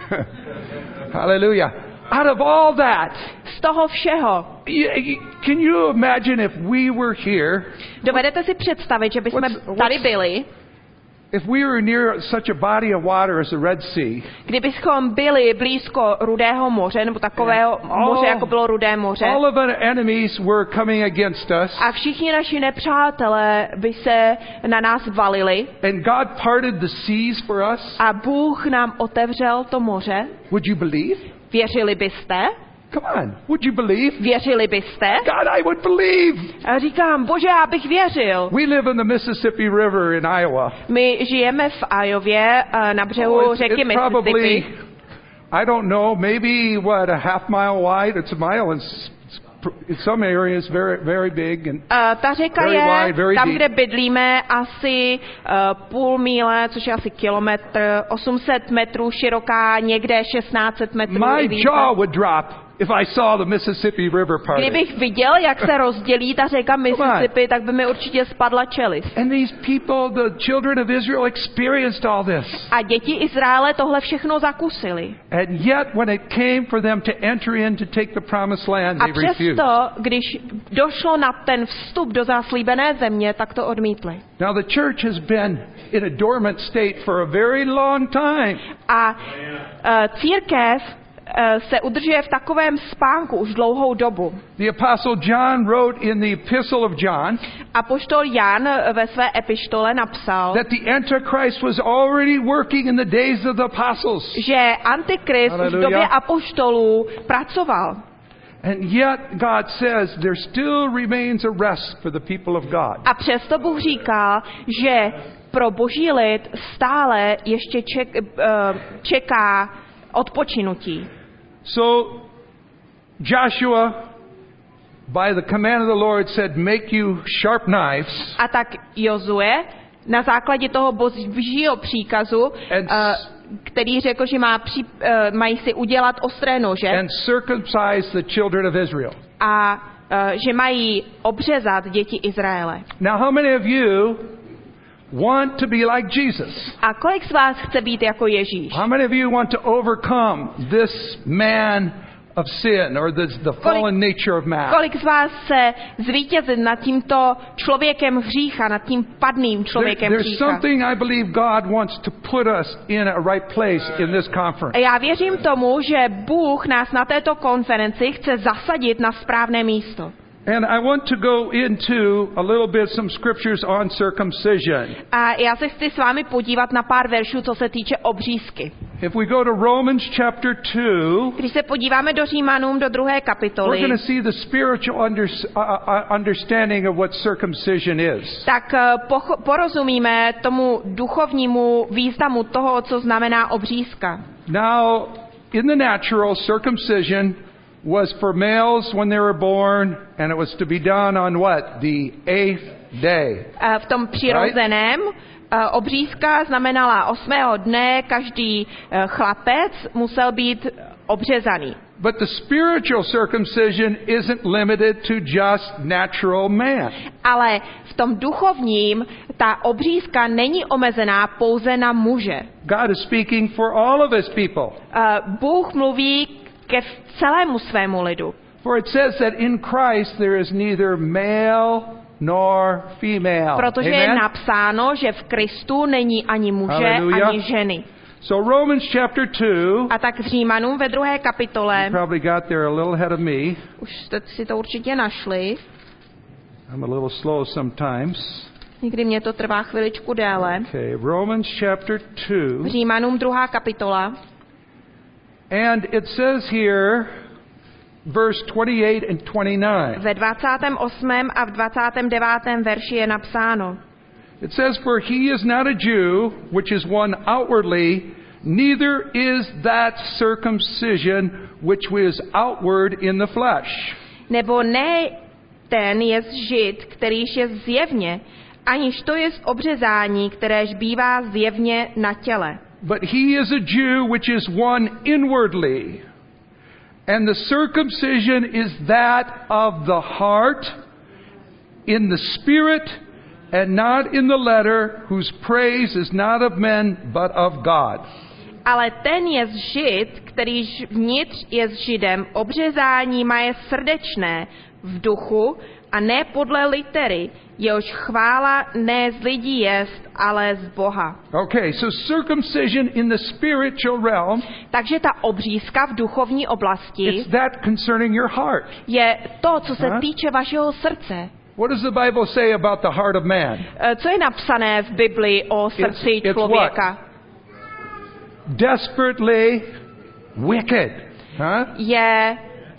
Hallelujah. Out of all that, Z toho všeho. can you imagine if we were here, Dovedete si představit, že bychom tady byli, if we were near such a body of water as the Red Sea, kdybychom byli blízko Rudého moře, nebo takového moře, jako bylo Rudé moře, all of our enemies were coming against us, a všichni naši nepřátelé by se na nás valili, and God parted the seas for us, a Bůh nám otevřel to moře, would you believe? věřili byste? Come on, would you believe? Věřili byste? God, I would believe. A říkám, Bože, já bych věřil. We live in the Mississippi River in Iowa. My žijeme v Iowě na břehu řeky Mississippi. I don't know, maybe what, a half mile wide? It's a mile in some areas very, very big. And ta řeka very je wide, very tam, deep. kde bydlíme, asi půl míle, což je asi kilometr, 800 metrů široká, někde 1600 metrů. My jaw would drop if I saw the Mississippi River parted. Kdybych viděl, jak se rozdělí ta řeka Mississippi, tak by mi určitě spadla čelist. And these people, the children of Israel, experienced all this. A děti Izraele tohle všechno zakusili. And yet, when it came for them to enter in to take the promised land, A they refused. přesto, když došlo na ten vstup do zaslíbené země, tak to odmítli. Now, the church has been in a dormant state for a very long time. A církev se udržuje v takovém spánku už dlouhou dobu. The Apostle John wrote in the Epistle of John Apoštol Jan ve své epištole napsal, that the Antichrist was already working in the days of the apostles. že Antikrist už v době apoštolů pracoval. And yet God says there still remains a rest for the people of God. A přesto Bůh říká, že pro boží lid stále ještě čeká odpočinutí. So Joshua, by the command of the Lord, said, "Make you sharp knives." A tak Jozue na základě toho božího příkazu, který řekl, že mají si udělat ostré nože and circumcise the children of Israel. a že mají obřezat děti Izraele. Now, how many of you want to be like Jesus? A kolik z vás chce být jako Ježíš? How many of you want to overcome this man of sin or the fallen nature of man? Kolik z vás chce zvítězit nad tímto člověkem hřícha, nad tím padným člověkem There's hřícha? something I believe God wants to put us in a right place in this conference. Já věřím tomu, že Bůh nás na této konferenci chce zasadit na správné místo. And I want to go into a little bit some scriptures on circumcision. A já se chci s vámi podívat na pár veršů, co se týče obřízky. If we go to Romans chapter 2, Když se podíváme do Římanům do 2. we're kapitoly, going to see the spiritual understanding of what circumcision is. tak porozumíme tomu duchovnímu významu toho, co znamená obřízka. Now, in the natural, circumcision was for males when they were born, and it was to be done on what? The 8th day. V tom přirozeném obřízka znamenala 8. dne, každý chlapec musel být obřezaný. But the spiritual circumcision isn't limited to just natural man. Ale v v tom duchovním ta obřízka není omezená pouze na muže. God is speaking for all of his people. Bůh mluví ke celému svému lidu. For it says that in Christ there is neither male nor female. Protože Amen? je napsáno, že v Kristu není ani muže, Hallelujah. ani ženy. So Romans chapter 2, A tak v Římanům ve 2. kapitole, you probably got there a little ahead of me. už jste si to určitě našli, I'm a little slow sometimes. někdy mě to trvá chviličku déle. Okay, Romans chapter 2. Římanům 2. kapitola. And it says here, verse 28 and 29. Ve 28. a v 29. verši je napsáno: It says, for he is not a Jew, which is one outwardly, neither is that circumcision which was outward in the flesh. Nebo ne ten je Žid, kterýž je zjevně, aniž to je obřezání, kteréž bývá zjevně na těle. But he is a Jew which is one inwardly. And the circumcision is that of the heart, in the spirit, and not in the letter, whose praise is not of men, but of God. Ale ten je Žid, kterýž vnitř je Židem, obřezání má je srdečné, v duchu a ne podle litery, jehož chvála ne z lidí jest, ale z Boha. Okay, so circumcision in the spiritual realm, Takže ta obřízka v duchovní oblasti it's that concerning your heart. je to, co se Aha. týče vašeho srdce. What does the Bible say about the heart of man? Co je napsané v Biblii o srdci It's člověka? Desperately wicked. Huh? Je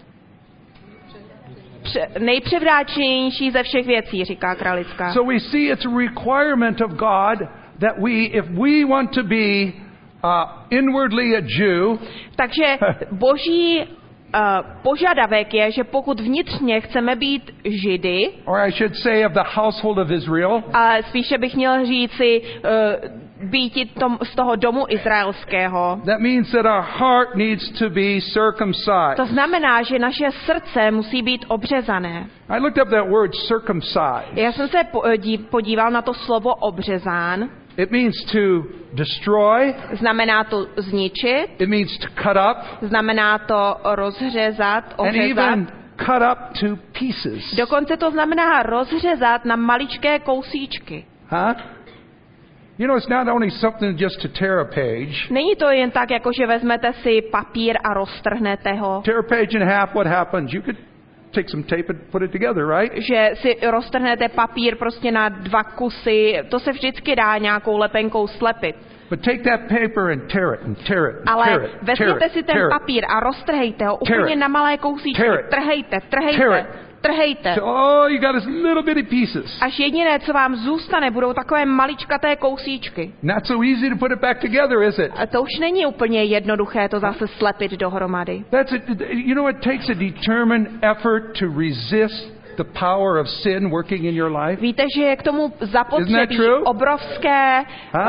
nejpřevráčenější ze všech věcí, říká Kralická. So we see it's a requirement of God that if we want to be inwardly a Jew, Takže boží požadavek je, že pokud vnitřně chceme být Židy, or I should say of the household of Israel, ale spíše bych měl říci býti z toho domu izraelského. that means that our heart needs to be circumcised. To znamená, že naše srdce musí být obřezané. I looked up that word circumcised. Já jsem se podíval na to slovo obřezán. It means to destroy. Znamená to zničit, It means to cut up. znamená to rozřezat, And ořezat. even cut up to pieces. Dokonce to znamená rozřezat na maličké kousíčky. Huh? You know, it's not only something just to tear a page. Není to jen tak, jako že vezmete si papír a roztrhnete ho. Tear a page in half, what happens? You could take some tape and put it together, right? Že si roztrhnete papír prostě na 2 kusy, to se vždycky dá nějakou lepenkou slepit. But take that paper and tear it and tear it and Ale tear it. vezměte si ten tear it. papír a roztrhejte ho Tear úplně it. na malé kousíčky. Tear it. Trhejte, Tear trhejte, it. trhejte. So all you got is little bitty pieces. Až jediné, co vám zůstane, budou takové maličkaté kousíčky. Not so easy to put it back together, is it? A to už není úplně jednoduché to zase slepit dohromady. You know, it takes a determined effort to resist the power of sin working in your life. Víte, že je k tomu Isn't that zapotřebí true? obrovské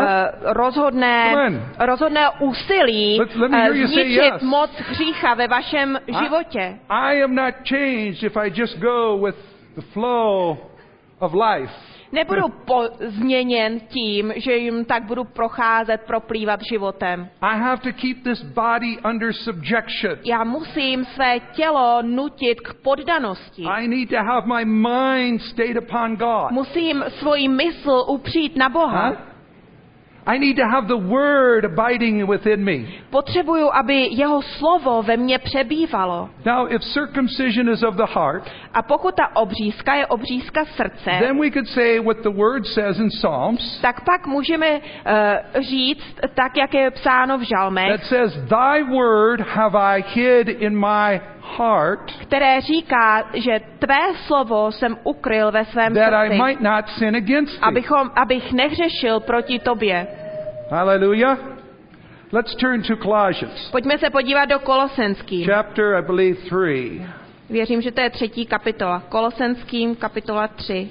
rozhodné úsilí Let me hear you say zničit yes. moc hřícha ve vašem životě. I am not changed if I just go with the flow of life. Nebudu změněn tím, že jim tak budu procházet, proplývat životem. I have to keep this body under subjection. Já musím své tělo nutit k poddanosti. I need to have my mind stayed upon God. Musím svoji mysl upřít na Boha. Huh? I need to have the word abiding within me. Potřebuju, aby jeho slovo ve mně přebývalo. Now, if circumcision is of the heart, A pokud ta obřízka je obřízka srdce, then we could say what the word says in Psalms. tak pak můžeme říct, tak jak je psáno v žalmech, That says, "Thy word have I hid in my heart, které říká, že tvé slovo jsem ukryl ve svém that I srdci, might not sin against thee." abych nehřešil proti tobě. Hallelujah. Let's turn to Colossians, Pojďme se podívat do Kolosenským. chapter, I believe, 3. Věřím, že to je 3. kapitola. Kolosenským, kapitola 3.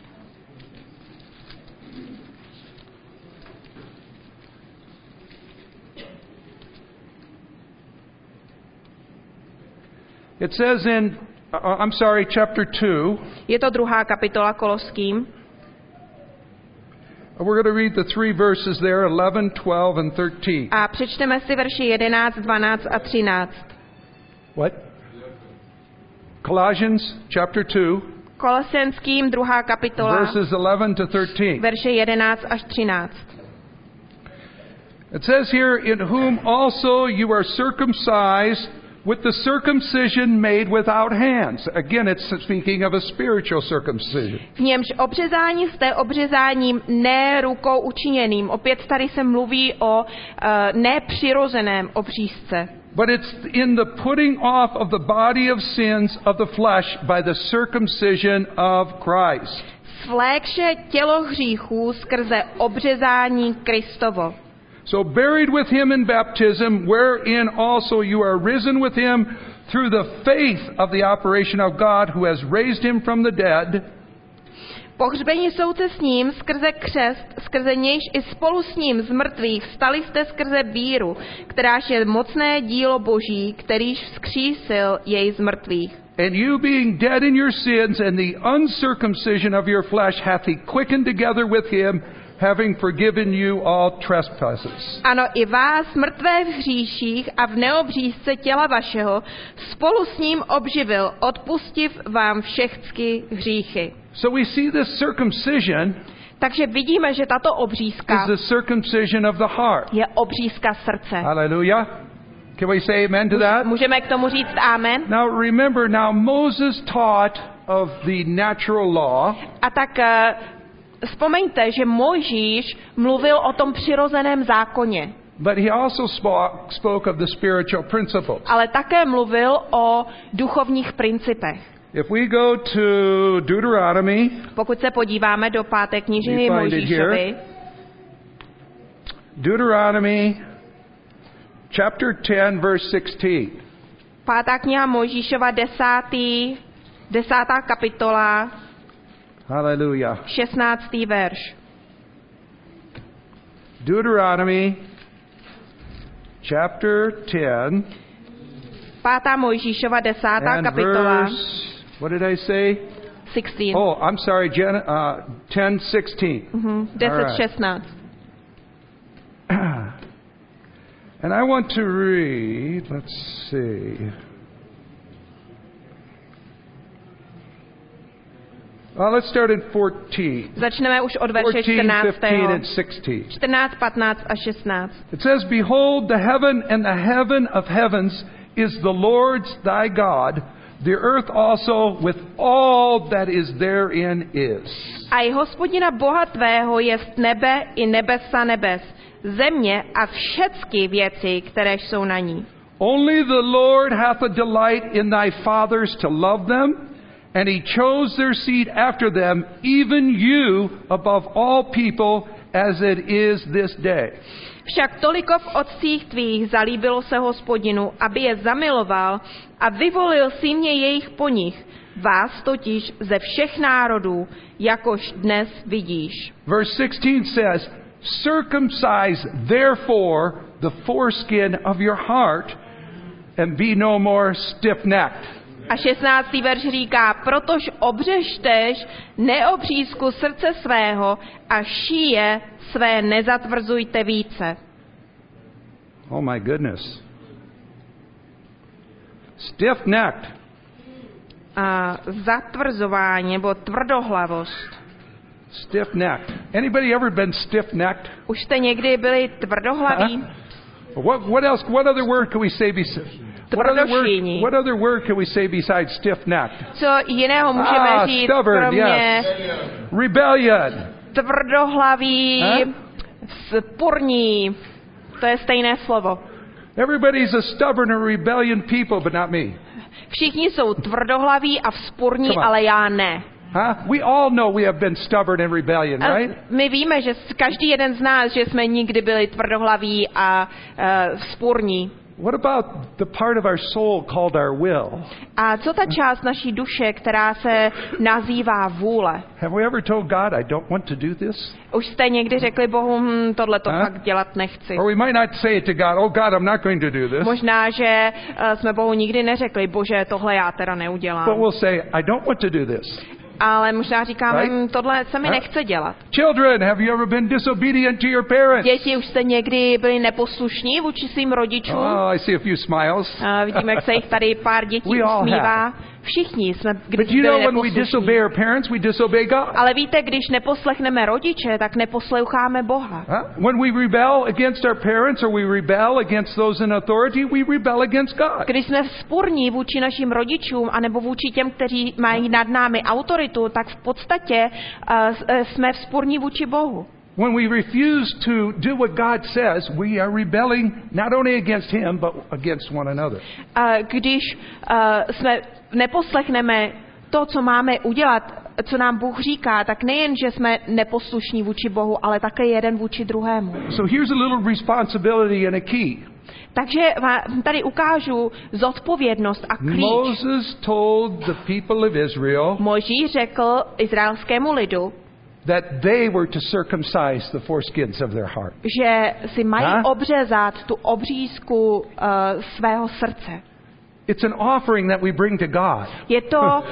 It says in, chapter 2, Je to 2. kapitola Koloským. We're going to read the 3 verses there, 11, 12, and 13. A přečteme si verši 11, 12 a 13. What? Colossians chapter 2, Kolosenským 2. kapitola, verses 11 to 13. verše 11 až 13. It says here, in whom also you are circumcised with the circumcision made without hands. Again, it's speaking of a spiritual circumcision. V němž obřezání jste obřezáním ne rukou učiněným. Opět tady se mluví o nepřirozeném obřízce. But it's in the putting off of the body of sins of the flesh by the circumcision of Christ. Svlékše tělo hříchů skrze obřezání Kristovo. So buried with him in baptism, wherein also you are risen with him through the faith of the operation of God who has raised him from the dead. Pohřbeni souce s ním skrze křest, skrze nějž i spolu s ním z mrtvých vstali jste skrze víru, kteráž je mocné dílo Boží, kterýž vzkřísil jej z mrtvých. And you being dead in your sins and the uncircumcision of your flesh hath he quickened together with him, having forgiven you all trespasses. Ano, i vás, mrtvé v hříších a v neobřízce těla vašeho, spolu s ním obživil, odpustiv vám všechny hříchy. So we see this circumcision Takže vidíme, že tato obřízka is the circumcision of the heart. je obřízka srdce. Hallelujah. Can we say amen to that? Můžeme k tomu říct amen? Now remember, Moses taught of the natural law. A tak vzpomeňte, že Mojžíš mluvil o tom přirozeném zákoně. But he also spoke of the spiritual principles. Ale také mluvil o duchovních principech. If we go to Deuteronomy, pokud se podíváme do 5. knihy Mojžíšovi, Deuteronomy chapter 10 verse 16. 5. kniha Mojžíšova 10. kapitola, Hallelujah. 16. verš. Deuteronomy chapter 10 5. Mojžíšova 10. and kapitola, verse, what did I say? 16. Oh, I'm sorry, 10:16. 10:16. And I want to read, let's see. Let's start at 14. Začneme už od verše 14, 14. 15, and 16. 14, 15 a 16. It says, Behold, the heaven and the heaven of heavens is the Lord's thy God, the earth also with all that is therein is. A i Hospodina Boha tvého jest nebe i nebesa nebes, země a všecky věci, které jsou na ní. Only the Lord hath a delight in thy fathers to love them, and he chose their seed after them, even you above all people, as it is this day. Však toliko v otcích tvých zalíbilo se Hospodinu, aby je zamiloval a vyvolil si mě jejich po nich, vás totiž ze všech národů, jakož dnes vidíš. Verse 16 says, Circumcise therefore the foreskin of your heart, and be no more stiff-necked. A 16. verš říká, protož obřežtež neobřízku srdce svého a šíje své nezatvrzujte více. Oh my goodness. Stiff-necked. A zatvrzování nebo tvrdohlavost. Stiff-necked. Anybody ever been stiff-necked? Už jste někdy byli tvrdohlaví? What else? What other word can we say besides? What other word can we say besides stiff-necked? Co jiného můžeme říct kromě rebellion? Tvrdohlaví, sporní. To je stejné slovo. Everybody's a stubborn and rebellion people, but not me. Všichni jsou tvrdohlaví a vzporní, ale já ne. We all know we have been stubborn and rebellion, right? My víme, že každý jeden z nás, že jsme nikdy byli tvrdohlaví a vzporní. What about the part of our soul called our will? A co ta část naší duše, která se nazývá vůle? Have we ever told God, I don't want to do this? Už jste někdy řekli Bohu, tohle to fakt dělat nechci. Or we might not say it to God, oh God, I'm not going to do this. Možná, že jsme Bohu nikdy neřekli, Bože, tohle já teda neudělám. But we'll say, I don't want to do this. ale možná říkáme, Right? tohle se mi nechce dělat. Children, have you ever been disobedient to your parents? Děti, už jste někdy byli neposlušní vůči svým rodičům? Oh, I see a few smiles. Vidím, jak se jich tady pár dětí We all usmívá. Všichni jsme But když you know, byli when we disobey neposlušní. our parents, we disobey God. Ale víte, když neposlechneme rodiče, tak neposloucháme Boha. When we rebel against our parents or we rebel against those in authority, we rebel against God. Když jsme vzpurní vůči našim rodičům anebo vůči těm, kteří mají nad námi autoritu, tak v podstatě jsme vzpurní vůči Bohu. When we refuse to do what God says, we are rebelling not only against Him, but against one another. Když jsme neposlechneme to, co máme udělat, co nám Bůh říká, tak nejen, že jsme neposlušní vůči Bohu, ale také jeden vůči druhému. So here's a little responsibility and a key. Takže vám tady ukážu zodpovědnost a klíč. Moses told the people of Israel Mojžíš řekl izraelskému lidu, that they were to circumcise the foreskins of their heart. že si mají obřezat tu obřízku svého srdce. It's an offering that we bring to God. Je to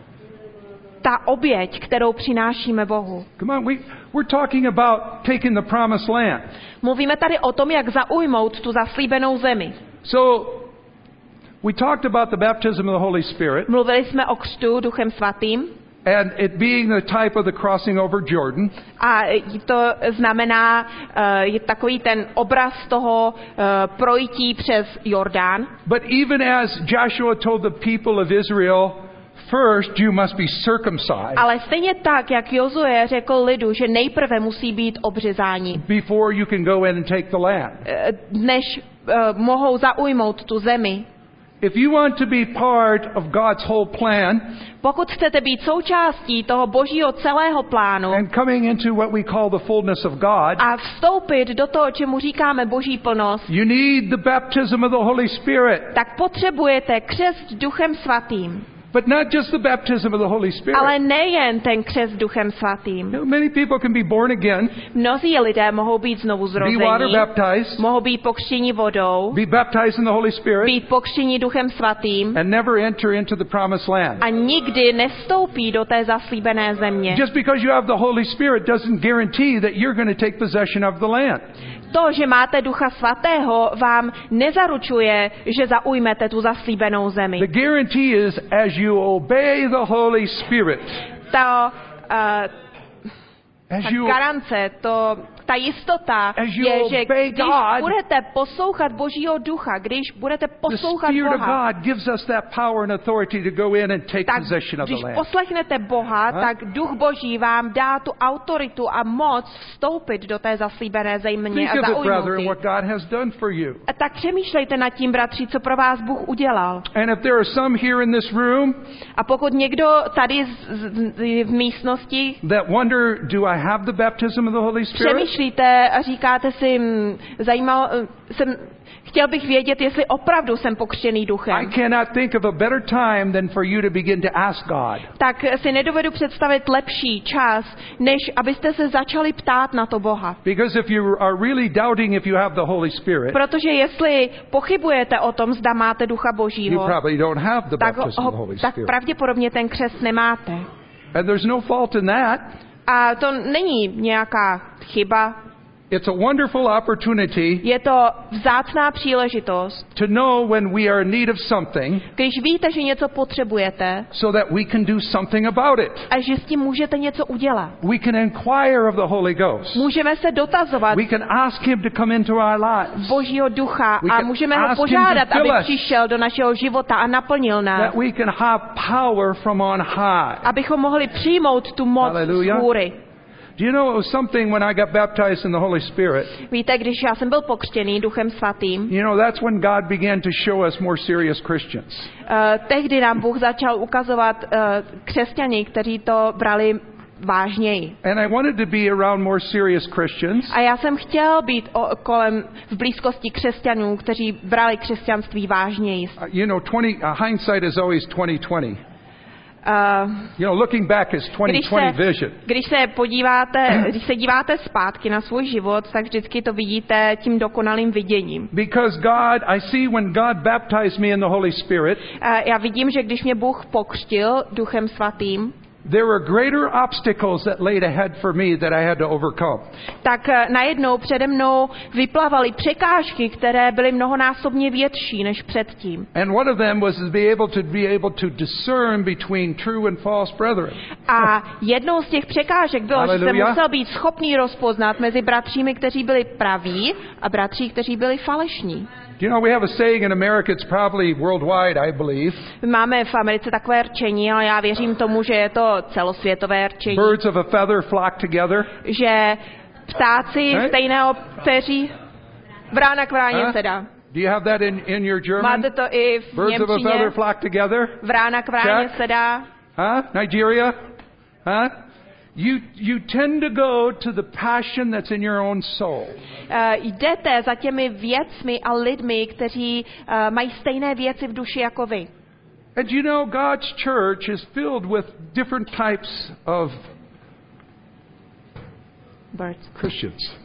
ta oběť, kterou přinášíme Bohu. Come on, we're talking about taking the promised land. Mluvíme tady o tom, jak zaujmout tu zaslíbenou zemi. So we talked about the baptism of the Holy Spirit Mluvili jsme o křtu Duchem Svatým. and it being the type of the crossing over Jordan. A to znamená je takový ten obraz toho projití přes Jordán. But even as Joshua told the people of Israel, first you must be circumcised Ale stejně tak, jak Jozue řekl lidu, že nejprve musí být obřezáni, before you can go in and take the land. než mohou zaujmout tu zemi. If you want to be part of God's whole plan Pokud chcete být součástí toho božího celého plánu and coming into what we call the fullness of God, a vstoupit do toho, čemu říkáme boží plnost, you need the baptism of the Holy Spirit. tak potřebujete křest Duchem Svatým. But not just the baptism of the Holy Spirit. Ale nejen ten křest Duchem Svatým. You know, many people can be born again, Mnozí lidé mohou být znovu be water zrození, baptized, mohou být pokřtěni vodou, be baptized in the Holy Spirit, být pokřtěni Duchem Svatým and never enter into the promised land. a nikdy nestoupí do té zaslíbené země. Just because you have the Holy Spirit doesn't guarantee that you're going to take possession of the land. To, že máte Ducha Svatého, vám nezaručuje, že zaujmete tu zaslíbenou zemi. The guarantee is as you obey the Holy Spirit, Ta as you garance, ta jistota As you je, že obey když God, budete poslouchat Božího Ducha, když budete the poslouchat Spirit of Boha, God gives us that power and authority to go in and take tak possession of the když land. poslechnete Boha, tak Duch Boží vám dá tu autoritu a moc vstoupit do té zaslíbené země Think a of it, zaujmout brother, and ji. what God has done for you. A tak přemýšlejte nad tím, bratři, co pro vás Bůh udělal. And if there are some here in this room A pokud někdo tady v místnosti that wonder, do I have the baptism of the Holy Spirit? přemýšlíte a říkáte si, chtěl bych vědět, jestli opravdu jsem pokřtěný I Duchem, cannot think of a better time than for you to begin to ask God. tak si nedovedu představit lepší čas, než abyste se začali ptát na to Boha. Because if you are really doubting if you have the Holy Spirit, Protože jestli pochybujete o tom, zda máte Ducha you Božího, probably don't have the tak, baptism of the Holy tak Spirit. pravděpodobně ten křest nemáte. And there's no fault in that. A to není nějaká chyba. It's a wonderful opportunity Je to vzácná příležitost, to know when we are in need of something když víte, že něco potřebujete so that we can do something about it. a že s tím můžete něco udělat. We can inquire of the Holy Ghost. Můžeme se dotazovat We can ask Him to come into our lives. Božího Ducha We a can můžeme ho ask him požádat, to fill aby us. přišel do našeho života a naplnil nás. That we can have power from on high. Abychom mohli přijmout tu moc z Hallelujah. hůry. Do you know it was something when I got baptized in the Holy Spirit? Víte, když já jsem byl pokřtěný Duchem Svatým, You know, that's when God began to show us more serious Christians. tehdy nám Bůh začal ukazovat křesťany, kteří to brali vážněji. And I wanted to be around more serious Christians. A já jsem chtěl být v blízkosti křesťanů, kteří brali křesťanství vážněji. You know, hindsight is always 20/20. You know, looking back is 20/20 vision. Když se díváte zpátky na svůj život, tak vždycky to vidíte tím dokonalým viděním. Because I see when God baptized me in the Holy Spirit, Já vidím, že když mě Bůh pokřtil Duchem Svatým, there were greater obstacles that laid ahead for me that I had to overcome. Tak najednou přede mnou vyplavaly překážky, které byly mnohonásobně větší než předtím. And one of them was to be able to discern between true and false brethren. A jednou z těch překážek bylo, že jsem Hallelujah. musel být schopný rozpoznat mezi bratřími, kteří byli praví, a bratří, kteří byli falešní. You know, we have a saying in America, it's probably worldwide, I believe. Máme v Americe takové rčení, ale já věřím tomu, že je to celosvětové rčení. Birds of a feather flock together. Že ptáci stejného peří vrána k vráně Huh? sedá. Do you have that in your German? Máte to i v Birds of a feather němčině. flock together. Vrána k vráně Check. sedá. Huh? Nigeria? Huh? You tend to go to the passion that's in your own soul. Jdete za těmi věcmi a lidmi, kteří mají stejné věci v duši jako vy. And you know, God's church is filled with different types of Birds. Christians.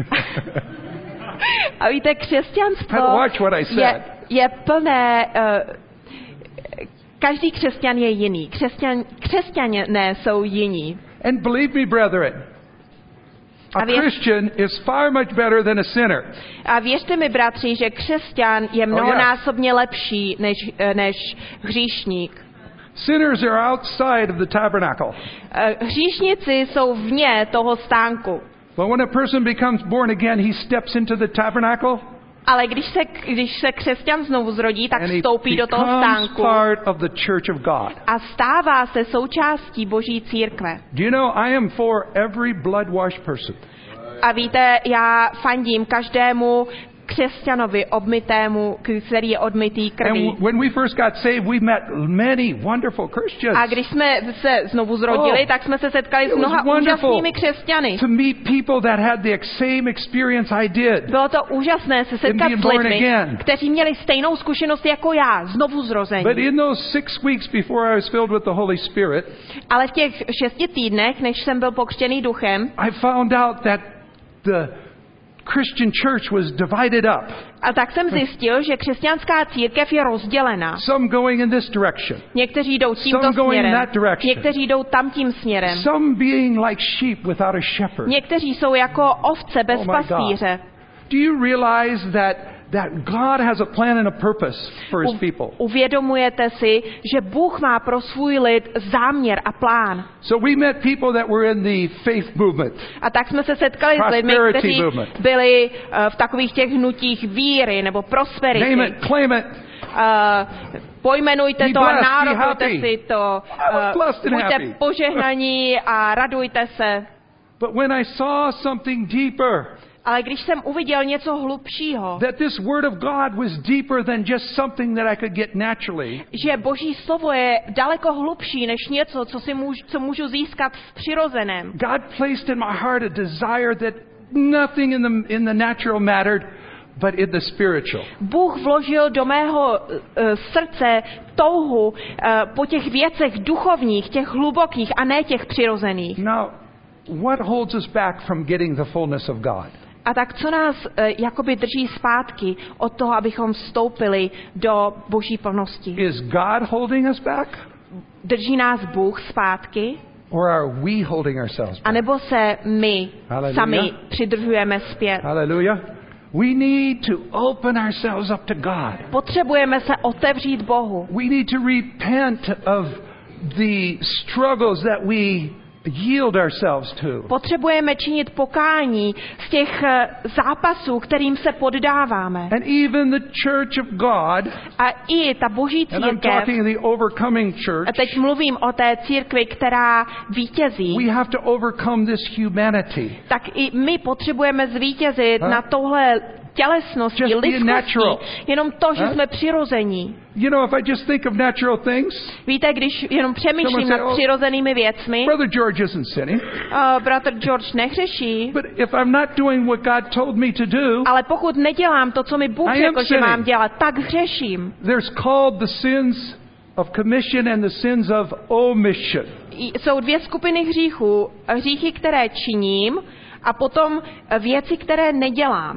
A víte, křesťanstvo Watch what I said. je plné, každý křesťan je jiný. Křesťané jsou jiní. And believe me, brethren, a Christian is far much better than a sinner. A věřte mi, bratři, že křesťan je mnohonásobně lepší než hříšník. Sinners are outside of the tabernacle. Hříšníci jsou vně toho stánku. But when a person becomes born again, he steps into the tabernacle. Ale když se křesťan znovu zrodí, tak vstoupí do toho stánku part of the church of God. a stává se součástí Boží církve. Do you know, I am for every blood-washed person. A víte, já fandím každému křesťanovi obmytému, který je odmytý krví. And when we first got saved, we met many wonderful Christians. A když jsme se znovu zrodili, tak jsme se setkali s mnoha úžasnými křesťany. To meet people that had the same experience I did. Bylo to úžasné se setkat s lidmi, kteří měli stejnou zkušenost jako já, znovu zrození. But in those 6 weeks before I was filled with the Holy Spirit, ale v těch 6 týdnech, než jsem byl pokřtěný duchem, I found out that the Christian church was divided up. A tak jsem zjistil, že křesťanská církev je rozdělená. Some going in this direction. Někteří jdou tímto směrem. Někteří jdou tamtím směrem. Some being like sheep without a shepherd. Někteří jsou jako ovce bez pastýře. Do you realize that God has a plan and a purpose for his people? Uvědomujete si, že Bůh má pro svůj lid záměr a plán. So we met people that were in the faith movement. A tak jsme se setkali s lidmi, kteří byli v takových těch hnutích víry nebo prosperity. Name it, claim it. Pojmenujte to a nárokujte si to. Buďte požehnaní a radujte se. But when I saw something deeper, ale když jsem uviděl něco hlubšího, that this word of God was deeper than just something that I could get naturally, že Boží slovo je daleko hlubší než něco, co můžu získat v přirozeném. God placed in my heart a desire that nothing in the natural mattered, but in the spiritual. Bůh vložil do mého srdce touhu po těch věcech duchovních, těch hlubokých a ne těch přirozených. Now, what holds us back from getting the fullness of God? A tak co nás jakoby drží zpátky od toho, abychom vstoupili do Boží plnosti? Is God holding us back? Drží nás Bůh zpátky? Or are we holding ourselves back? A nebo se my sami přidržujeme zpět? Hallelujah. We need to open ourselves up to God. Potřebujeme se otevřít Bohu. We need to repent of the struggles that we yield ourselves to. Potřebujeme činit pokání z těch zápasů, kterým se poddáváme. And even the church of God, a i ta Boží církev, the overcoming church, a teď mluvím o té církvi, která vítězí, we have to overcome this humanity. Tak i my potřebujeme zvítězit na tohle tělesnosti, lidskosti, jenom to, že jsme přirození. You know, if I just think of natural things, víte, když jenom přemýšlím nad přirozenými věcmi, Brother George isn't sinning. Bratr George nehřeší. But if I'm not doing what God told me to do, ale pokud nedělám to, co mi Bůh řekl, že mám dělat, tak hřeším. There's called the sins of commission and the sins of omission. Jsou 2 skupiny hříchů. Hříchy, které činím, a potom věci, které nedělám.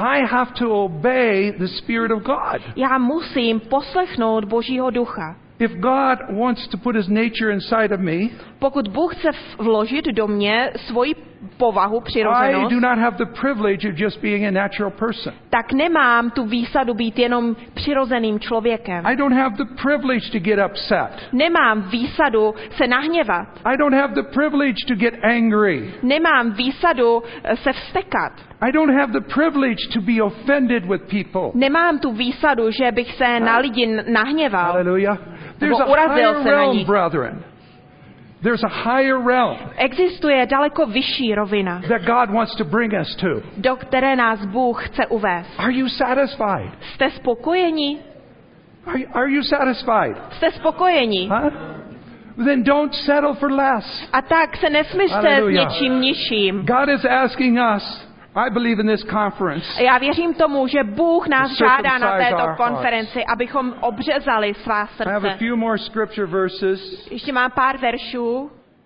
I have to obey the Spirit of God. Já musím poslechnout Božího ducha. If God wants to put his nature inside of me, Pokud Bůh chce vložit do mě svoji povahu, I přirozenost, do not have the privilege of just being a natural person. tak nemám tu výsadu být jenom přirozeným člověkem. I don't have the privilege to get upset. Nemám výsadu se nahněvat. I don't have the privilege to get angry. Nemám výsadu se vztekat. I don't have the privilege to be offended with people. Nemám tu výsadu, že bych se na lidi nahněval. Hallelujah. There's a urazil higher se na realm, nich. brethren. There's a higher realm Existuje daleko vyšší rovina, that God wants to bring us to. do které nás Bůh chce uvést. Are you satisfied? Jste spokojeni? Are you satisfied? Jste spokojeni? Huh? Then don't settle for less. A tak se nesmířte s Hallelujah. něčím nižším. God is asking us, I believe in this conference, Já věřím tomu, že Bůh nás žádá na circumcise této our konferenci, abychom obřezali svá I have a srdce. few more scripture verses. Ještě mám pár veršů.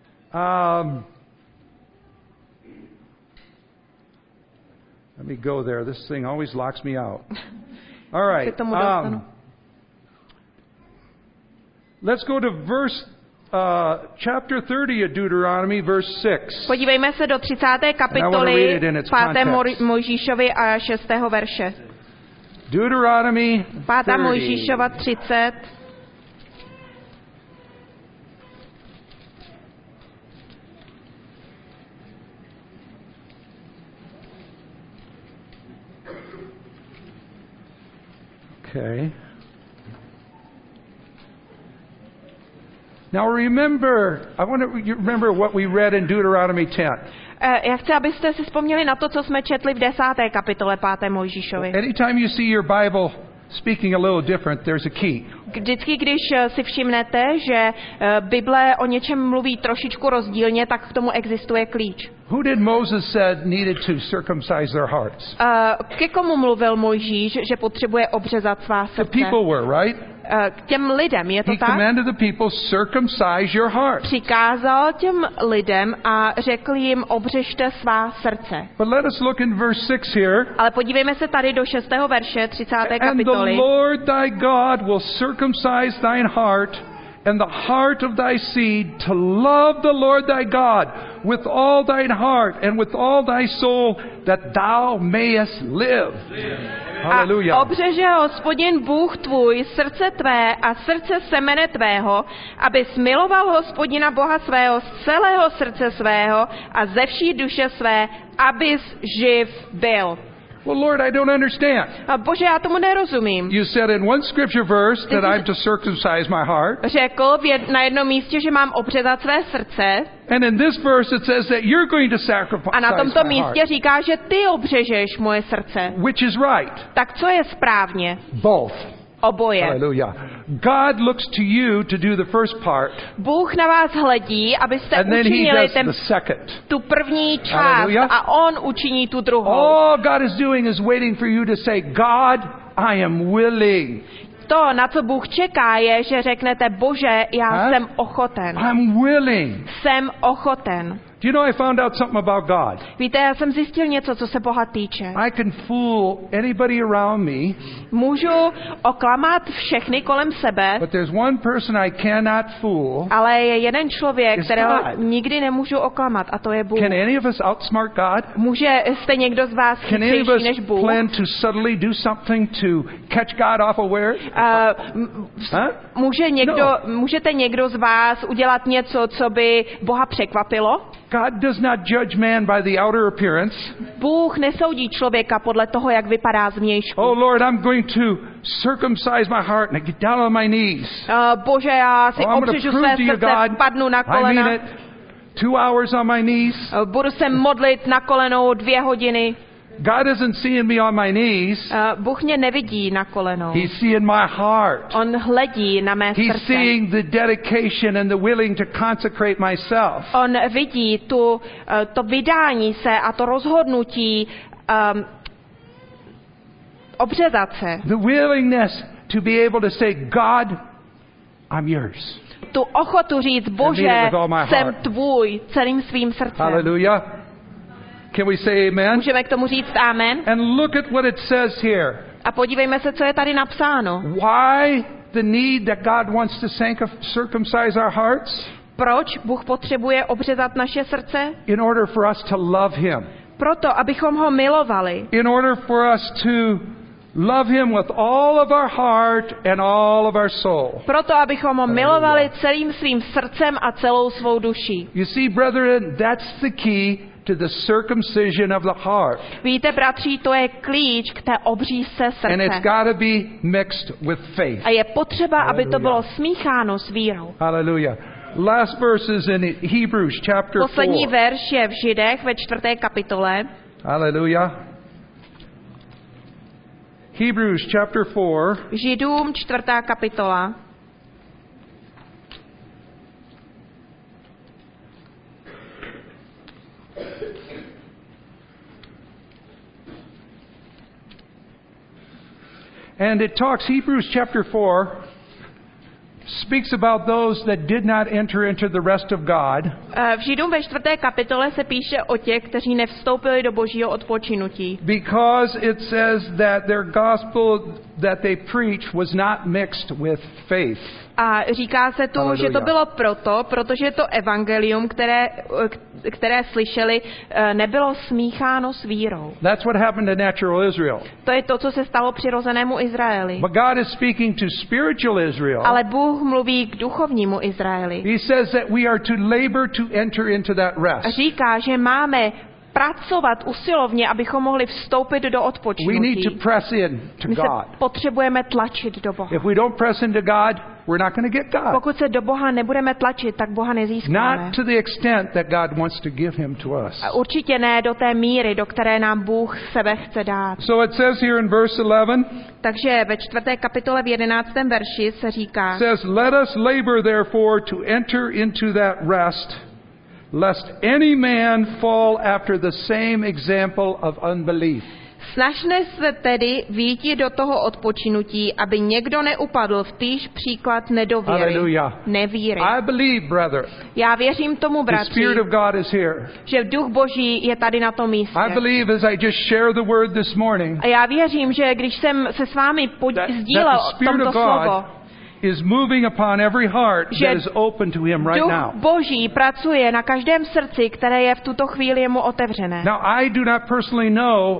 Let me go there. This thing always locks me out. All Se right. tomu dostanu. Let's go to chapter 30 of Deuteronomy, verse 6. Podívejme se do 30. read kapitoly it in its 5. context. Mojžíšovi a 6. verše. Deuteronomy 5. 30. Mojžíšova 30. Okay. Now remember, I want to remember what we read in Deuteronomy 10. Já chci, abyste si vzpomněli na to, co jsme četli v 10. kapitole 5. Mojžíšovi. Anytime you see your Bible speaking a little different, there's a key. Vždycky, když si všimnete, že Bible o něčem mluví trošičku rozdílně, tak k tomu existuje klíč. Who did Moses said needed to circumcise their hearts? Ke komu mluvil Mojžíš, že potřebuje obřezat svá The srdce? people were, right? K těm lidem, je to He tak? commanded the people, circumcise your heart. Přikázal těm lidem a řekl jim, obřežte svá srdce. But let us look in verse 6 here. Ale podívejme se tady do 6. verše 30. And the kapitoly. Lord thy God will circumcise thine heart and the heart of thy seed to love the Lord thy God with all thine heart and with all thy soul, that thou mayest live. A Hallelujah. obřeže Hospodin Bůh tvůj srdce tvé a srdce semene tvého, abys miloval Hospodina Boha svého z celého srdce svého a ze vší duše své, abys živ byl. Well, Lord, I don't understand. A Bože, já tomu nerozumím. You said in one scripture verse that I'm to circumcise my heart. Řekl na jednom místě, že mám obřezat své srdce, And in this verse it says that you're going to sacrifice a na tomto my místě heart. říká, že ty obřežeš moje srdce. Which is right. Tak co je správně? Both. Oboje. Hallelujah. God looks to you to do the first part, Bůh na vás hledí, abyste and then he učinili does ten the second. tu první část Hallelujah. a on učiní tu druhou. All God is doing is waiting for you to say, God, I am willing. To, na co Bůh čeká, je, že řeknete, Bože, já jsem ochoten. I'm willing. Jsem ochoten. Do you know I found out something about God? Víte, já jsem zjistil něco, co se Boha týče. I can fool anybody around me, Můžu oklamat všechny kolem sebe, but there's one person I cannot fool. ale je jeden člověk, It's kterého God. nikdy nemůžu oklamat, a to je Bůh. Can any of us outsmart God? Jste někdo z vás Can any of chytřejší než us Bůh? plan to subtly do something to catch God off aware? Můžete někdo z vás udělat něco, co by Boha překvapilo? God does not judge man by the outer appearance. Bůh nesoudí člověka podle toho, jak vypadá zvnějšku. Oh Lord, I'm going to circumcise my heart and I get down on my knees. Bože, já si I'm going obřežu to prove své to you, srdce, God, padnu na I mean kolena, it. 2 hours on my knees. budu se modlit na kolenou 2 hodiny. God isn't seeing me on my knees. Bůh mě nevidí na kolenou. He's seeing my heart. On hledí na mé He's srdce. seeing the dedication and the willing to consecrate myself. On vidí to vydání se a to rozhodnutí obřezat se. The willingness to be able to say, God, I'm yours. Tu ochotu říct, Bože, with all my jsem heart. tvůj celým svým srdcem. Hallelujah. Can we say amen? Můžeme k tomu říct amen? And look at what it says here. A podívejme se, co je tady napsáno. Why the need that God wants to circumcise our hearts? Proč Bůh potřebuje obřezat naše srdce? In order for us to love Him. Proto, abychom ho milovali. In order for us to love Him with all of our heart and all of our soul. Proto, abychom ho milovali celým svým srdcem a celou svou duší. You see, brethren, that's the key to the circumcision of the heart. Víte, bratři, to je klíč k té obřízce And it's srdce. got to be mixed with faith. A je potřeba, aby to bylo smícháno s vírou. Hallelujah. Last verse is in Hebrews chapter 4. Poslední verš je v Židech ve 4. kapitole. Hallelujah. Hebrews chapter 4. Židům 4. kapitola. And it talks, Hebrews chapter 4 speaks about those that did not enter into the rest of God. V Židům ve 4. kapitole se píše o těch, kteří nevstoupili do božího odpočinutí. Because it says that their gospel that they preached was not mixed with faith. A říká se tu, Hallelujah. že to bylo protože to evangelium, které slyšeli, nebylo smícháno s vírou. That's what happened to natural Israel. To je to, co se stalo přirozenému Izraeli. But God is speaking to spiritual Israel. Ale Bůh mluví k duchovnímu Izraeli. He says that we are to labor to enter into that A rest. říká, že máme pracovat usilovně, abychom mohli vstoupit do We need to odpočinutí. press in to My se God. potřebujeme tlačit do Boha. If we don't press into God, we're not going to get God. Pokud se do Boha nebudeme tlačit, tak Boha nezískáme. Not to the extent that God wants to give Him to us. A určitě ne do té míry, do které nám Bůh sebe chce dát. So it says here in verse 11, Takže ve 4. kapitole v 11. verši se říká: says, let us labor therefore to enter into that rest, lest any man fall after the same example of unbelief. Snažme se tedy výjít do toho odpočinutí, aby někdo neupadl v týž příklad nedověry, Hallelujah. nevíry. I believe, brother, Já věřím tomu, the bratři, Spirit of God is here. že duch Boží je tady na tom místě. I believe as I just share the word this morning, A já věřím, že když jsem se s vámi sdílel that the Spirit tomto of God slovo, is moving upon every heart že that is open to Him right duch now. Boží pracuje na každém srdci, které je v tuto chvíli jemu otevřené. Now, I do not personally know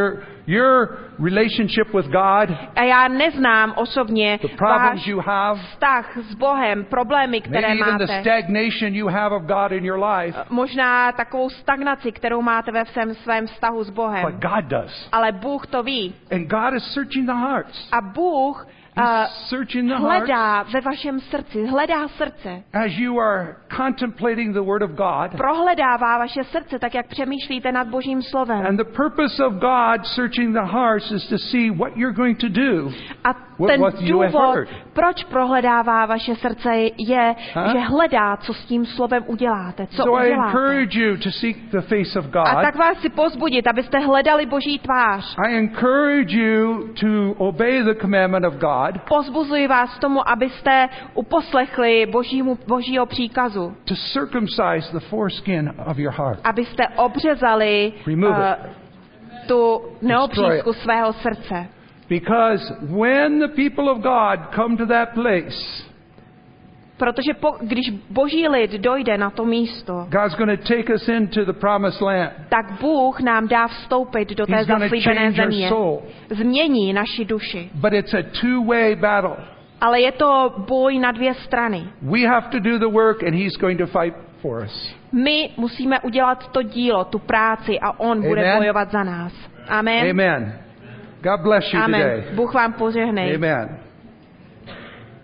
your relationship with God, A já neznám osobně the problems váš you have, vztah s Bohem, problémy, které maybe even the máte. stagnation you have of God in your life, Možná takovou stagnaci, kterou máte ve svém vztahu s but Bohem. God does. Ale Bůh to ví. And God is searching the hearts. A Bůh He's searching the hearts hledá ve vašem srdci, hledá srdce. as you are contemplating the Word of God. Prohledává vaše srdce, tak jak přemýšlíte nad Božím slovem. And the purpose of God searching the hearts is to see what you're going to do. A ten what you have důvod, heard. proč prohledává vaše srdce, je, že hledá, co s tím slovem uděláte, co So I uděláte. encourage you to seek the face of A God. tak vás chci pozbudit, abyste hledali Boží tvář. I encourage you to obey the commandment of God, Pozbuzuji vás k tomu, abyste uposlechli Božího příkazu. to circumcise the foreskin of your heart. Abyste obřezali Remove tu neobřízku svého srdce. Because when the people of God come to that place, Protože když Boží lid dojde na to místo, God's going to take us into the promised land. tak Bůh nám dá vstoupit do té He's going to zaslíbené change our země. soul. Změní naši duši. But it's a two-way battle. Ale je to boj na dvě strany. We have to do the work and He's going to fight for us. My musíme udělat to dílo, tu práci a on bude Amen. bojovat za nás. Amen. Amen. God bless you Amen. today. Bůh vám požehnej. Amen.